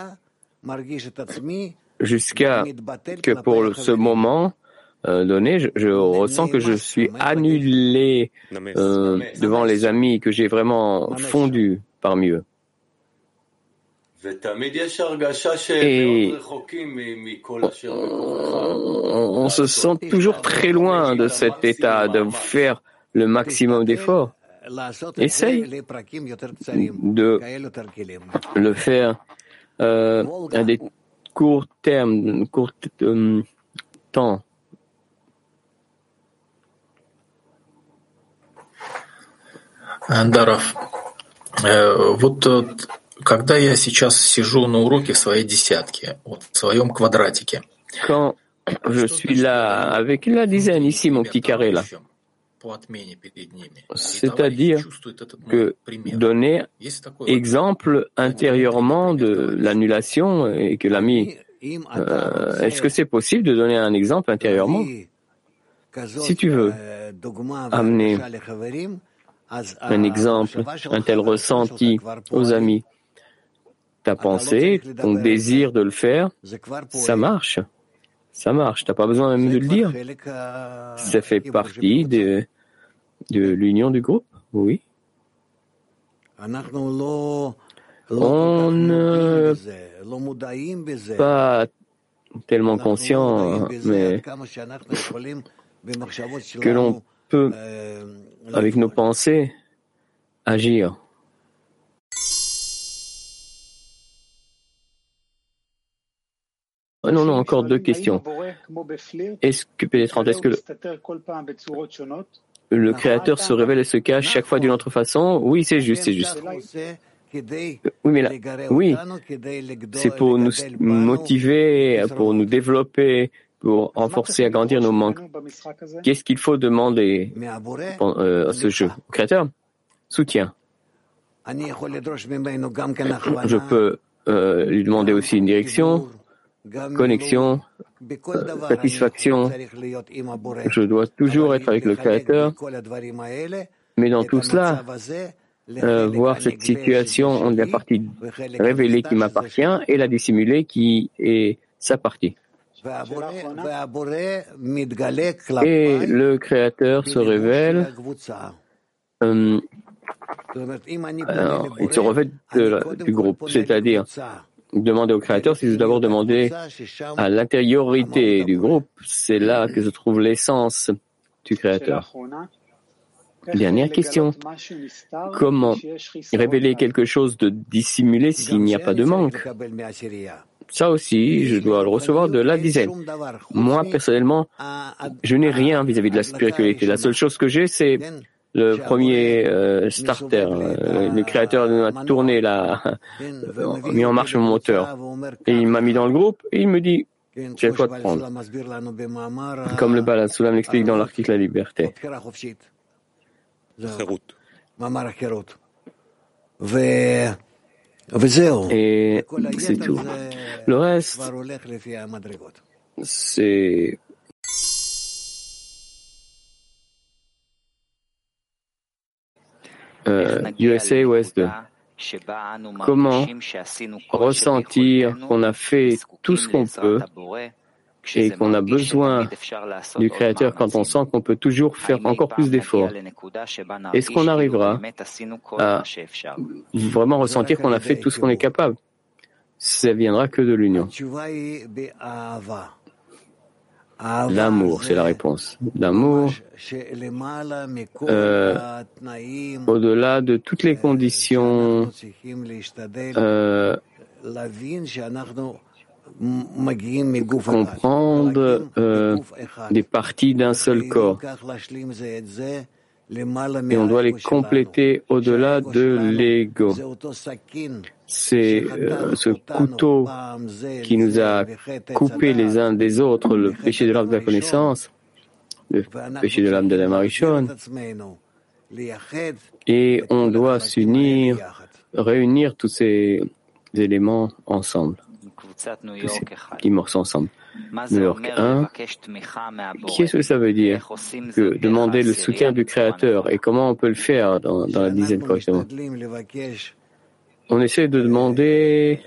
jusqu'à que pour ce moment donné, je ressens que je suis annulé devant les amis, que j'ai vraiment fondu parmi eux. Et on se sent toujours très loin de cet état, de faire le maximum d'efforts. Essaye de le faire à des courts termes, court temps. Андаров, когда я сейчас сижу на уроке в своей десятке, в своем квадратике. Quand je suis là avec la dizaine ici, mon petit carré là, c'est-à-dire que donner exemple intérieurement de l'annulation et que l'ami, est-ce que c'est possible de donner un exemple intérieurement? Si tu veux amener un exemple, un tel ressenti aux amis, ta pensée, ton désir de le faire, ça marche. Ça marche. T'as pas besoin même de le dire. Ça fait partie de l'union du groupe. Oui. On n'est pas tellement conscient, mais que l'on peut, avec nos pensées, agir. Oh non, encore deux questions. Est-ce que le Créateur se révèle et se cache chaque fois d'une autre façon? Oui, c'est juste. Oui, c'est pour nous motiver, pour nous développer, pour renforcer, agrandir nos manques. Qu'est-ce qu'il faut demander à ce jeu? Au Créateur? Soutien. Je peux lui demander aussi une direction, connexion, satisfaction. Je dois toujours être avec le Créateur, mais dans tout cela, voir cette situation entre la partie révélée qui m'appartient et la dissimulée qui est sa partie. Et le Créateur se révèle, il se révèle du groupe, c'est-à-dire demander au Créateur, c'est d'abord demander à l'intériorité du groupe, c'est là que se trouve l'essence du Créateur. Dernière question. Comment révéler quelque chose de dissimulé s'il n'y a pas de manque? Ça aussi, je dois le recevoir de la dizaine. Moi, personnellement, je n'ai rien vis-à-vis de la spiritualité. La seule chose que j'ai, c'est le premier starter. Le Créateur m'a tourné mis en marche mon moteur. Et il m'a mis dans le groupe et il me dit, tu as quoi de prendre? Comme le Baal HaSulam l'explique dans l'article La Liberté. Et c'est tout. Le reste, c'est USA West 2. Comment ressentir qu'on a fait tout ce qu'on peut et qu'on a besoin du Créateur quand on sent qu'on peut toujours faire encore plus d'efforts? Est-ce qu'on arrivera à vraiment ressentir qu'on a fait tout ce qu'on est capable? Ça viendra que de l'union. L'amour, c'est la réponse. L'amour, au-delà de toutes les conditions, comprendre des parties d'un seul corps. Et on doit les compléter au-delà de l'ego. C'est ce couteau qui nous a coupés les uns des autres, le péché de l'arbre de la connaissance, le péché de l'âme de la Marichon. Et on doit s'unir, réunir tous ces éléments ensemble, tous ces petits morceaux ensemble. New York 1. Qu'est-ce que ça veut dire que demander le soutien du Créateur et comment on peut le faire dans la dizaine correctement? On essaie de demander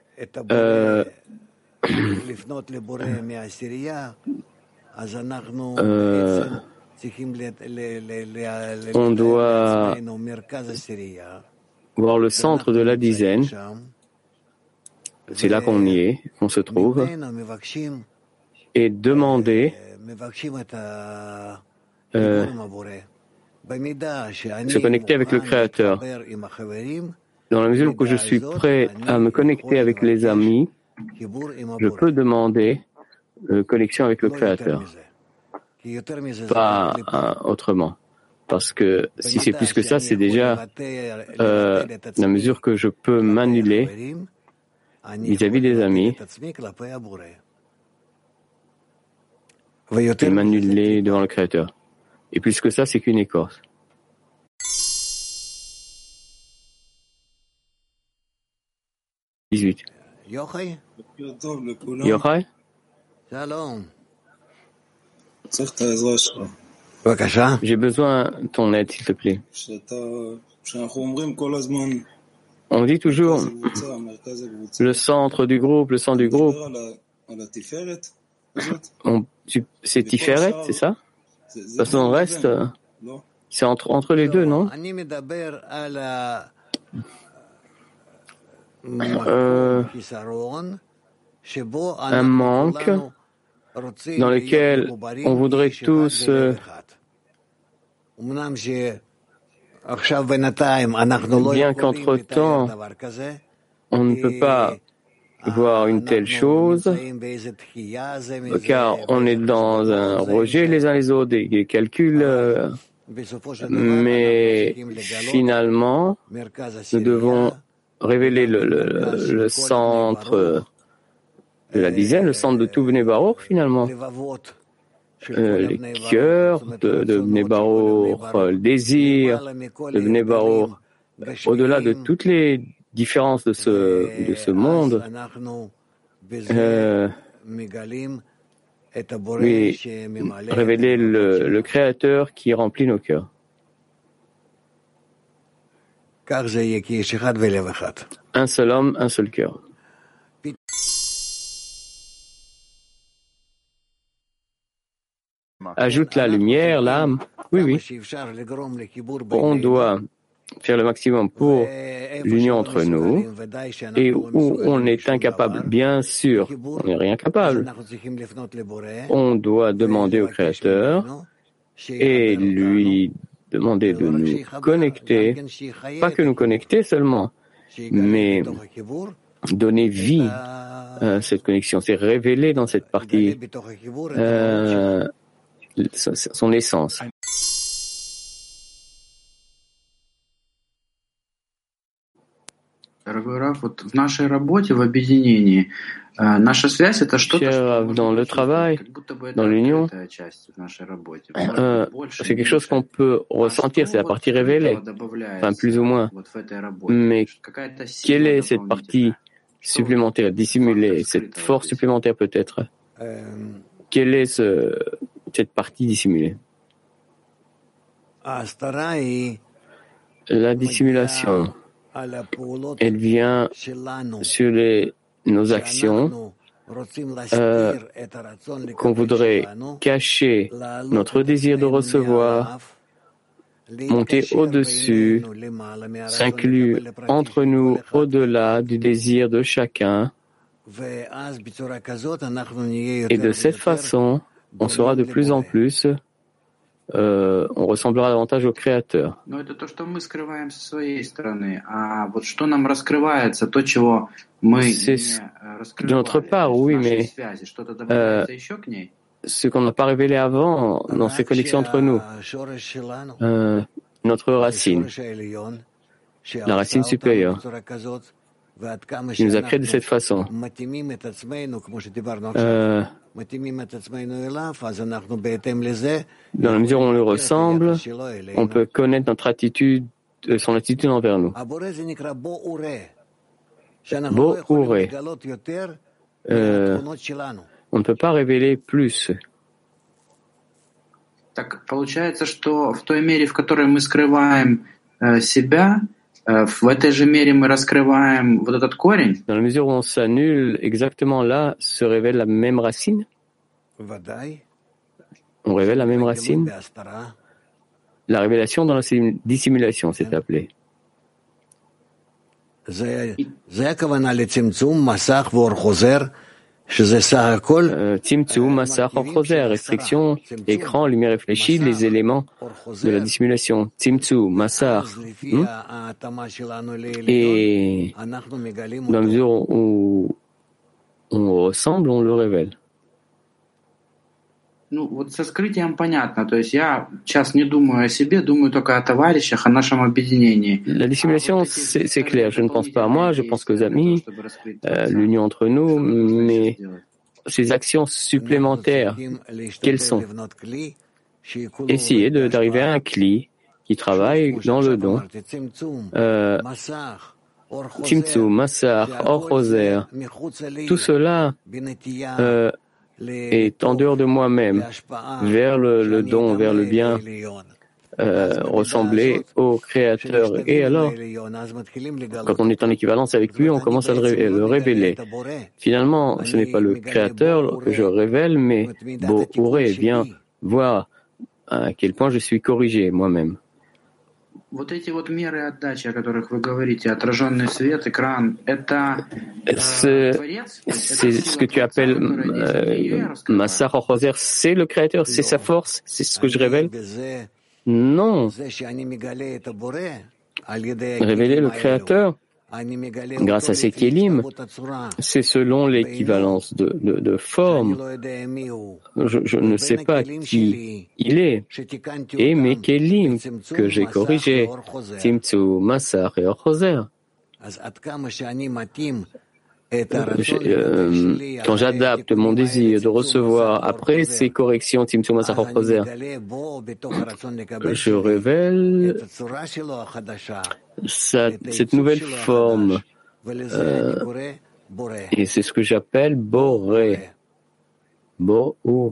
on doit voir le centre de la dizaine. C'est là qu'on y est, qu'on se trouve, et demander se connecter avec le Créateur. Dans la mesure où je suis prêt à me connecter avec les amis, je peux demander connexion avec le Créateur. Pas autrement. Parce que si c'est plus que ça, c'est déjà la mesure que je peux m'annuler vis-à-vis des amis et m'annuler devant le Créateur. Et plus que ça, c'est qu'une écorce. Yochai? J'ai besoin de ton aide, s'il te plaît. On dit toujours le centre du groupe, le centre du groupe. C'est Tiferet, c'est ça? Parce que le reste, c'est entre les deux, non? Un manque dans lequel on voudrait tous bien qu'entre-temps, on ne peut pas voir une telle chose, car on est dans un rejet les uns les autres, des calculs, mais finalement, nous devons révéler le centre de la dizaine, le centre de tout Bnei Baruch, finalement. Les cœurs de Bnei Baruch, le désir de Bnei Baruch, au-delà de toutes les différences de ce monde, oui, révéler le Créateur qui remplit nos cœurs. Un seul homme, un seul cœur. Ajoute la lumière, l'âme. Oui. On doit faire le maximum pour l'union entre nous, et où on est incapable, bien sûr, on n'est rien capable. On doit demander au Créateur et lui demander de nous connecter, pas que nous connecter seulement, mais donner vie à cette connexion, c'est révéler dans cette partie son essence. Cher Rav, dans le travail, dans l'union, c'est quelque chose qu'on peut ressentir, c'est la partie révélée, enfin plus ou moins. Mais quelle est cette partie supplémentaire, dissimulée, cette force supplémentaire peut-être? Quelle est cette partie dissimulée? La dissimulation, elle vient sur nos actions qu'on voudrait cacher notre désir de recevoir, monter au-dessus, s'inclure entre nous au-delà du désir de chacun. Et de cette façon, on sera de plus en plus, on ressemblera davantage au Créateur. C'est de notre part, oui, mais ce qu'on n'a pas révélé avant dans ces connexions entre nous, notre racine, la racine supérieure, qui nous a créés de cette façon. Dans la mesure où on le ressemble, on peut connaître notre attitude, son attitude envers nous. Bo-Uré. On ne peut pas révéler plus. Так получается, что в той мере, в которой мы скрываем себя, в этой же мере мы раскрываем вот этот корень. Dans la mesure où on s'annule, exactement là se révèle la même racine. On révèle la même racine. La révélation dans la dissimulation, c'est appelé. Tzimtzum, Masach, Or Choser, restriction, écran, lumière réfléchie, les éléments de la dissimulation. Tzimtzum, Masach. Et dans la mesure où on ressemble, on le révèle. Ну, вот со скрытием понятно. То есть я сейчас не думаю о себе, думаю только о товарищах, о нашем объединении. La dissimulation, c'est clair. Je ne pense pas à moi, je pense qu'aux amis, l'union entre nous, mais ces actions supplémentaires, quelles sont? Essayer d'arriver à un cli qui travaille dans le don. Tzimtzum, Masach, Or Choser, tout cela est en dehors de moi-même, vers le don, vers le bien, ressembler au Créateur. Et alors, quand on est en équivalence avec lui, on commence à le révéler. Finalement, ce n'est pas le Créateur que je révèle, mais Boré, viens voir à quel point je suis corrigé moi-même. Вот эти вот меры отдачи, о которых вы говорите, отраженный свет, экран, это Творец? C'est ce que tu appelles Massar Choser, c'est le Créateur, c'est sa force, c'est ce que je révèle? Non. Révéler le Créateur, grâce à ces kélim, c'est selon l'équivalence de forme. Je ne sais pas qui il est. Et mes kélim que j'ai corrigés, Tzimtzum, Massar et Orchoser. Quand j'adapte mon désir de recevoir après ces corrections, Tzimtzum, Massar, Orchoser, je révèle cette nouvelle forme. Et c'est ce que j'appelle Boré. Boré.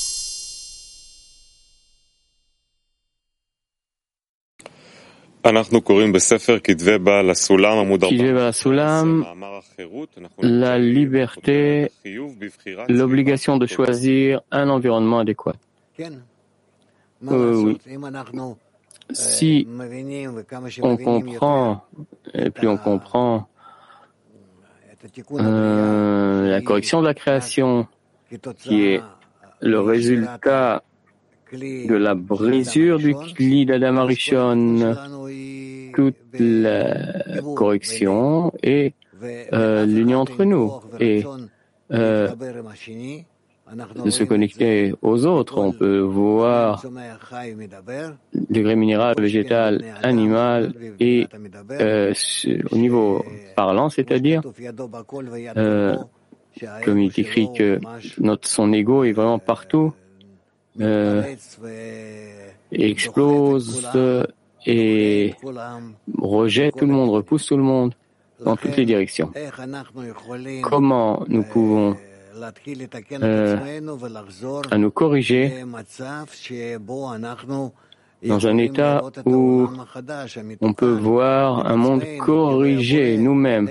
Kitve Baal Hasulam, la liberté, l'obligation de choisir un environnement adéquat. Oui. Si on comprend, et plus on comprend la correction de la création, qui est le résultat de la brisure du Kli d'Adam Arishon, toute la correction et l'union entre nous et de se connecter aux autres. On peut voir degré minéral, végétal, animal et au niveau parlant, c'est-à-dire comme il est écrit que son ego est vraiment partout, explose et rejette tout le monde, repousse tout le monde dans toutes les directions. Comment nous pouvons à nous corriger dans un état où on peut voir un monde corrigé nous-mêmes?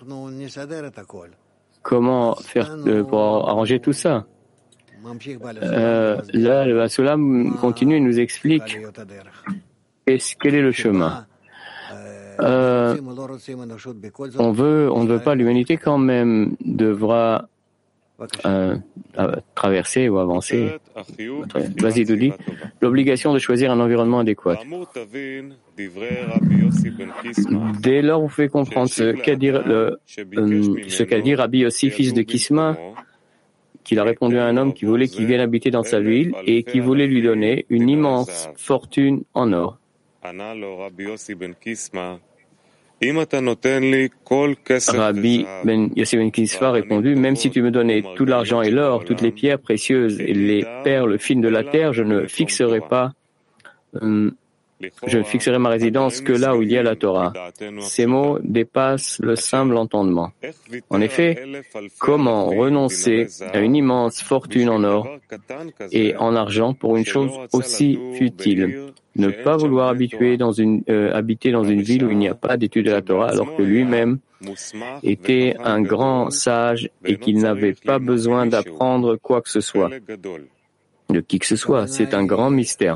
Comment faire pour arranger tout ça? Là, le Hasulam continue et nous explique quel est le chemin. On ne veut pas, l'humanité quand même devra traverser ou avancer. Vas-y, Doudi. L'obligation de choisir un environnement adéquat. Dès lors, vous pouvez comprendre ce qu'a dit Rabbi Yossi, fils de Kisma, qu'il a répondu à un homme qui voulait qu'il vienne habiter dans sa ville et qui voulait lui donner une immense fortune en or. Rabbi Ben Yossi Ben Kisma a répondu, même si tu me donnais tout l'argent et l'or, toutes les pierres précieuses et les perles fines de la terre, je ne fixerai ma résidence que là où il y a la Torah. Ces mots dépassent le simple entendement. En effet, comment renoncer à une immense fortune en or et en argent pour une chose aussi futile? Ne pas vouloir habiter dans une ville où il n'y a pas d'étude de la Torah, alors que lui-même était un grand sage et qu'il n'avait pas besoin d'apprendre quoi que ce soit, de qui que ce soit. C'est un grand mystère.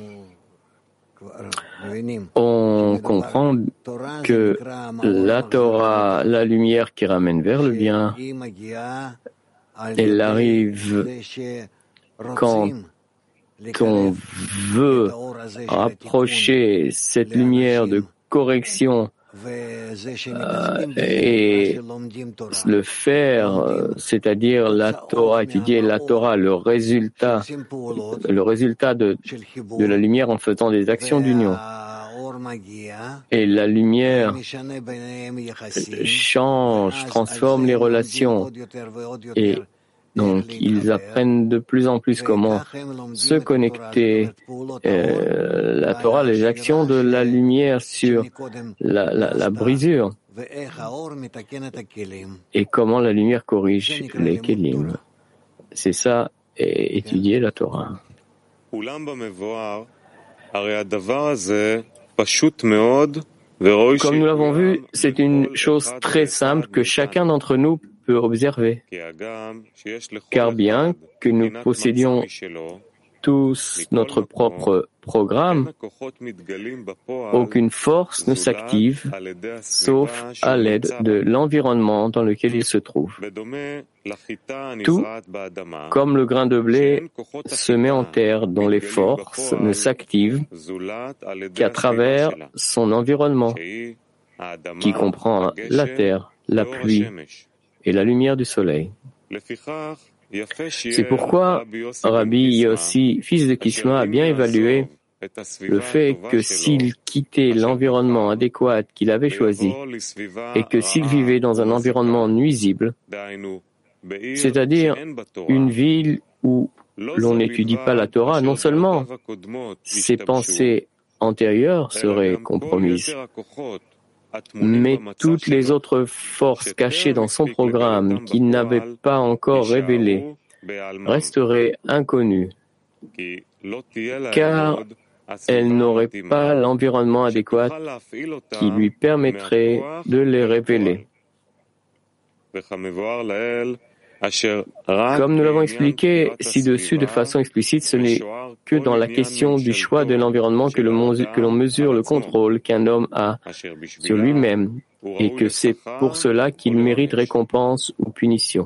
On comprend que la Torah, la lumière qui ramène vers le bien, elle arrive quand on veut rapprocher cette lumière de correction et le faire, c'est-à-dire la Torah, étudier la Torah, le résultat de la lumière en faisant des actions d'union. Et la lumière change, transforme les relations. Et donc, ils apprennent de plus en plus comment se connecter, la Torah, les actions de la lumière sur la brisure, et comment la lumière corrige les kélim. c'est ça, et étudier la Torah. Comme nous l'avons vu, c'est une chose très simple que chacun d'entre nous peut observer. Car bien que nous possédions tous notre propre programme, aucune force ne s'active sauf à l'aide de l'environnement dans lequel il se trouve. Tout comme le grain de blé semé en terre dont les forces ne s'activent qu'à travers son environnement, qui comprend la terre, la pluie et la lumière du soleil. C'est pourquoi Rabbi Yossi, fils de Kisma, a bien évalué le fait que s'il quittait l'environnement adéquat qu'il avait choisi et que s'il vivait dans un environnement nuisible, c'est-à-dire une ville où l'on n'étudie pas la Torah, non seulement ses pensées antérieures seraient compromises, mais toutes les autres forces cachées dans son programme qu'il n'avait pas encore révélées resteraient inconnues, car elles n'auraient pas l'environnement adéquat qui lui permettrait de les révéler. Comme nous l'avons expliqué ci-dessus de façon explicite, ce n'est que dans la question du choix de l'environnement que l'on mesure le contrôle qu'un homme a sur lui-même et que c'est pour cela qu'il mérite récompense ou punition.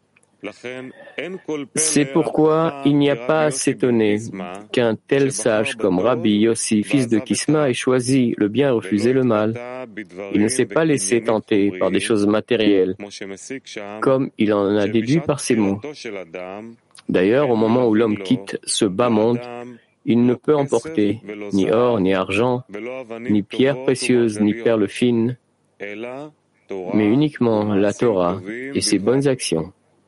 C'est pourquoi il n'y a pas à s'étonner qu'un tel sage comme Rabbi Yossi, fils de Kisma, ait choisi le bien et refusé le mal. Il ne s'est pas laissé tenter par des choses matérielles, comme il en a déduit par ces mots. D'ailleurs, au moment où l'homme quitte ce bas monde, il ne peut emporter ni or, ni argent, ni pierres précieuses, ni perles fines, mais uniquement la Torah et ses bonnes actions.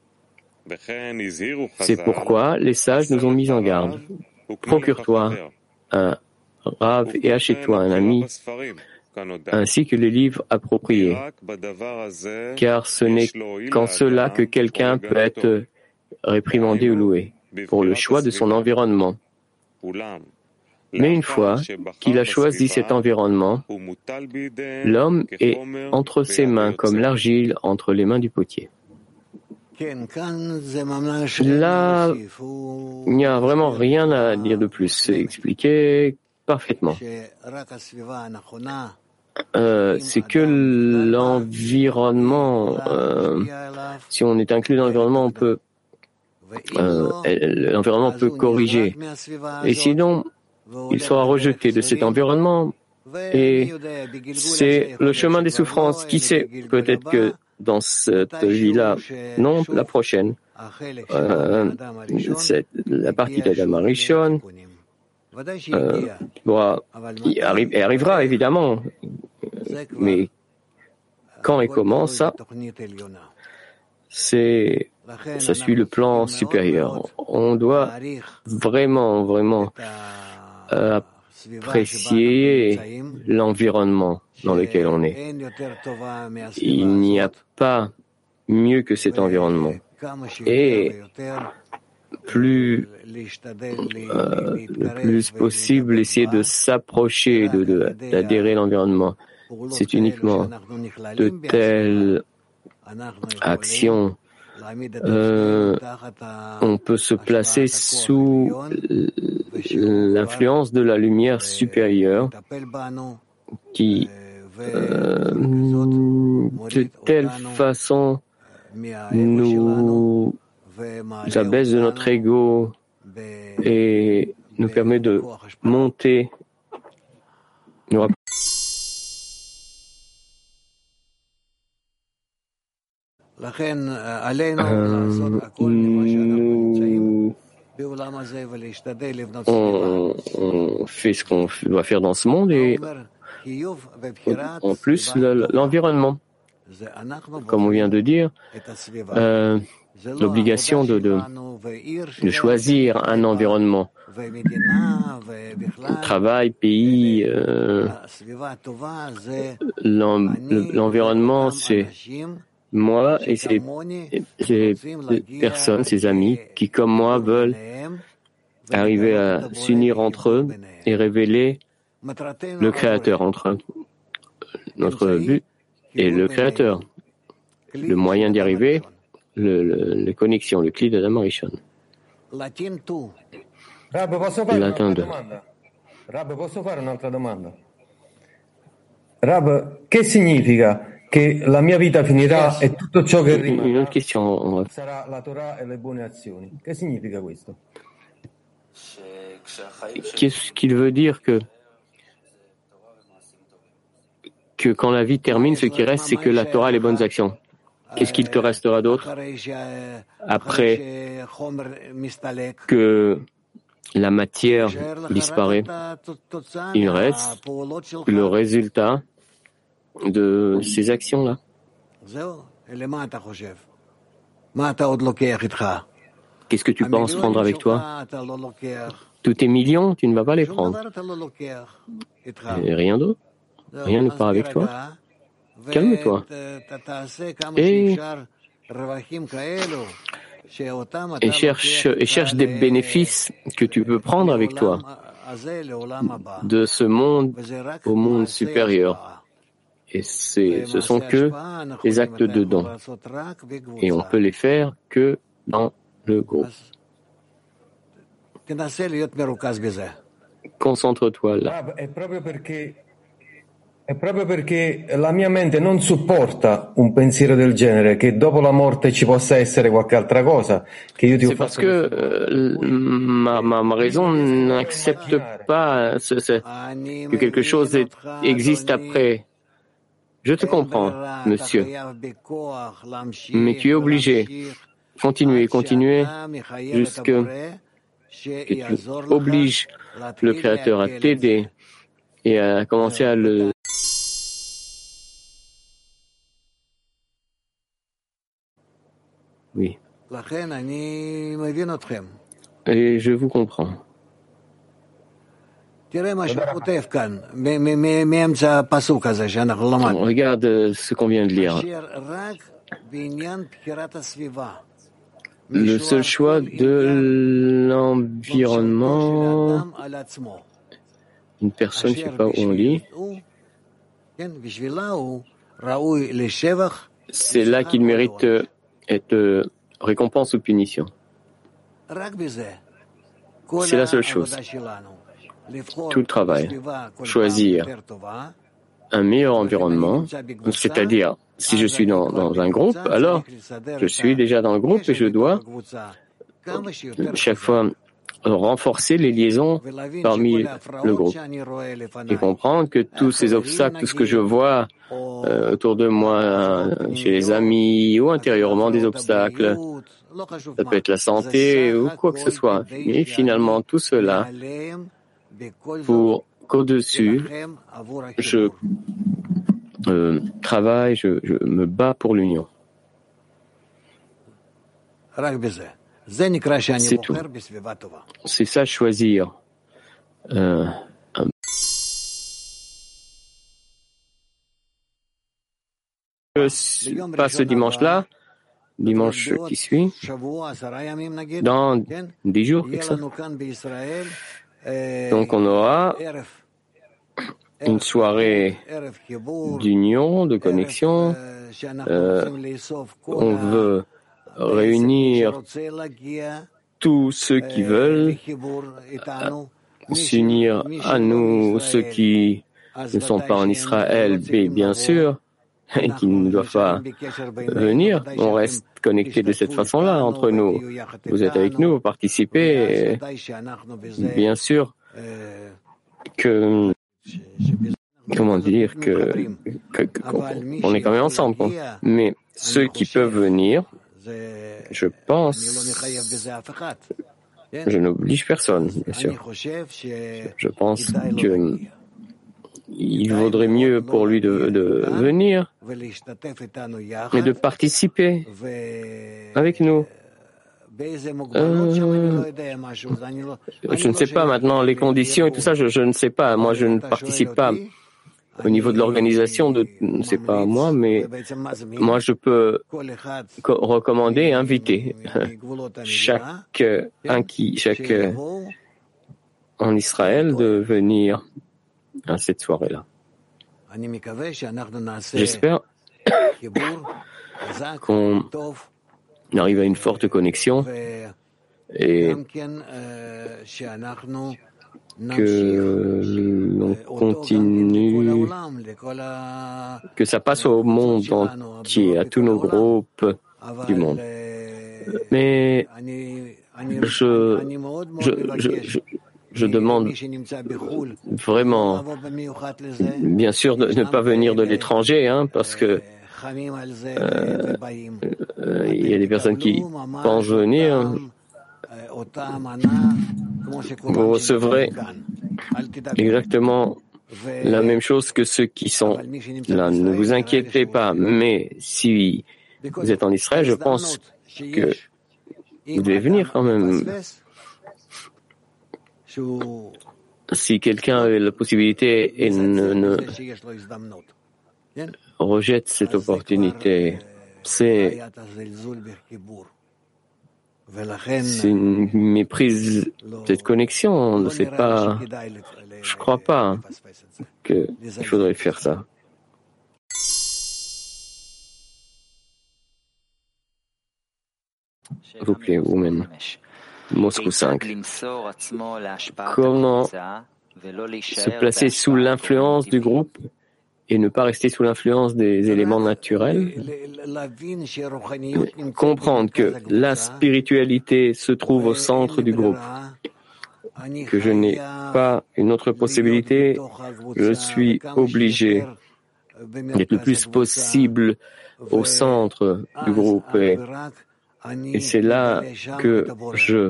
C'est pourquoi les sages nous ont mis en garde. Procure-toi un Rav et achète-toi un ami, ainsi que les livres appropriés, car ce n'est qu'en cela que quelqu'un peut être réprimandé ou loué, pour le choix de son environnement. Mais une fois qu'il a choisi cet environnement, l'homme est entre ses mains comme l'argile entre les mains du potier. Là, il n'y a vraiment rien à dire de plus. C'est expliqué parfaitement. C'est que l'environnement, si on est inclus dans l'environnement, l'environnement peut corriger. Et sinon, il sera rejeté de cet environnement. Et c'est le chemin des souffrances. Qui sait, peut-être que dans cette vie-là, non, la prochaine, la partie d'Adam Arishon arrivera évidemment, mais quand et comment, ça suit le plan supérieur. On doit vraiment apprécier l'environnement dans lequel on est. Il n'y a pas mieux que cet environnement. Et le plus possible, essayer de s'approcher, d'adhérer à l'environnement. C'est uniquement de telles actions. On peut se placer sous l'influence de la lumière supérieure qui, de telle façon, nous abaisse de notre ego et nous permet de monter, nous on fait ce qu'on doit faire dans ce monde et en plus l'environnement, comme on vient de dire, l'obligation de choisir un environnement, travail, pays, l'environnement, c'est moi et ces personnes, ces amis qui, comme moi, veulent arriver à s'unir entre eux et révéler le Créateur entre eux. Notre but est le Créateur. Le moyen d'y arriver, les connexions, le cli d'Adam Arishon. Latin 2. Rab, posso fare un'altra domanda? Rab, che significa che la mia vita finirà e tutto ciò che rimarrà sarà la Torah e le buone azioni? Che significa questo? Qu'est-ce qu'il veut dire que quand la vie termine, ce qui reste, c'est que la Torah et les bonnes actions. Qu'est-ce qu'il te restera d'autre après que la matière disparaît? Il reste le résultat de ces actions-là. Qu'est-ce que tu penses prendre avec toi? Tous tes millions, tu ne vas pas les prendre. Et rien d'autre? Rien ne part avec toi? Calme-toi. Et cherche des bénéfices que tu peux prendre avec toi de ce monde au monde supérieur. Et ce sont que des actes de don. Et on peut les faire que dans le groupe. Concentre-toi là. È proprio perché la mia mente non supporta un pensiero del genere, che dopo la morte ci possa essere qualche altra cosa, che io ti ho fatto. C'est parce que ma raison n'accepte pas que quelque chose existe après. Je te comprends, monsieur. Mais tu es obligé. Continuer jusque que tu obliges le Créateur à t'aider et à commencer à le... Oui. Et je vous comprends. Regarde ce qu'on vient de lire. Le seul choix de l'environnement, une personne, je ne sais pas où on lit, c'est là qu'il mérite être récompense ou punition. C'est la seule chose. Tout le travail. Choisir un meilleur environnement, c'est-à-dire, si je suis dans un groupe, alors je suis déjà dans le groupe et je dois chaque fois renforcer les liaisons parmi le groupe et comprendre que tous ces obstacles, tout ce que je vois autour de moi, chez les amis ou intérieurement des obstacles, ça peut être la santé ou quoi que ce soit, mais finalement tout cela pour qu'au-dessus je travaille, je me bats pour l'union. C'est tout. C'est ça, choisir. Pas ce dimanche-là, dimanche qui suit, dans 10 jours, quelque chose. Donc on aura une soirée d'union, de connexion. On veut réunir tous ceux qui veulent s'unir à nous, ceux qui ne sont pas en Israël, mais bien sûr, et qui ne doivent pas venir. On reste connectés de cette façon-là entre nous. Vous êtes avec nous, vous participez. Bien sûr que comment dire qu'on est quand même ensemble. Mais ceux qui peuvent venir, je pense, je n'oblige personne, bien sûr. Je pense que il vaudrait mieux pour lui de venir et de participer avec nous. Je ne sais pas maintenant les conditions et tout ça, je ne sais pas. Moi, je ne participe pas Au niveau de l'organisation, c'est pas moi, mais moi je peux recommander et inviter chaque en Israël de venir à cette soirée-là. J'espère qu'on arrive à une forte connexion et que l'on continue, que ça passe au monde entier, à tous nos groupes du monde. Mais je demande vraiment, bien sûr, de ne pas venir de l'étranger, parce que il y a des personnes qui pensent venir. Vous recevrez exactement la même chose que ceux qui sont là. Ne vous inquiétez pas, mais si vous êtes en Israël, je pense que vous devez venir quand même. Si quelqu'un a la possibilité et ne rejette cette opportunité, c'est une méprise de cette connexion. C'est pas, je crois pas qu'il faudrait faire ça. S'il vous plaît, Women. Moscou 5. Comment se placer sous l'influence du groupe et ne pas rester sous l'influence des éléments naturels? Comprendre que la spiritualité se trouve au centre du groupe, que je n'ai pas une autre possibilité, je suis obligé d'être le plus possible au centre du groupe et c'est là que je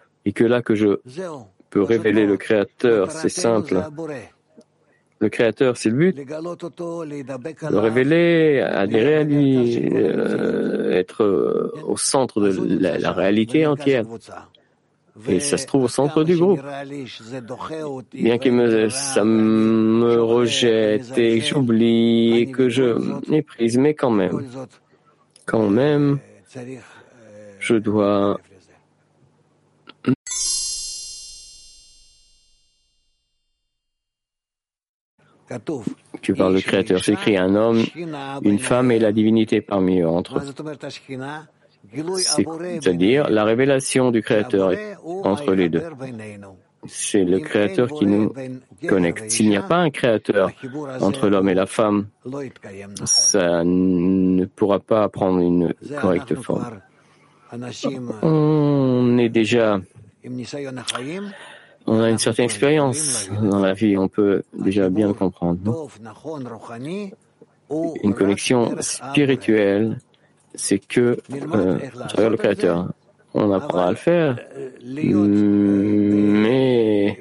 peux révéler le Créateur. C'est simple. Le Créateur, c'est le but. Le révéler, adhérer à lui, être au centre de la réalité entière. Et ça se trouve au centre du groupe. Bien que ça me rejette et que j'oublie et que je méprise, mais quand même, je dois tu parles de Créateur, c'est écrit un homme, une femme et la divinité parmi eux entre eux. C'est-à-dire la révélation du Créateur est entre les deux. C'est le Créateur qui nous connecte. S'il n'y a pas un Créateur entre l'homme et la femme, ça ne pourra pas prendre une correcte forme. On a une certaine expérience dans la vie, on peut déjà bien le comprendre. Non? Une connexion spirituelle, c'est que à travers le Créateur. On apprendra à le faire, mais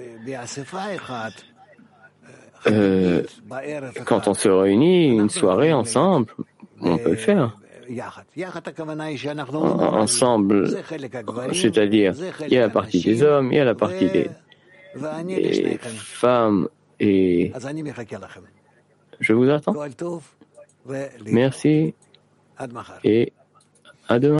quand on se réunit une soirée ensemble, on peut le faire. Ensemble, c'est-à-dire il y a la partie des hommes, il y a la partie des femmes et je vous attends. Merci et à demain.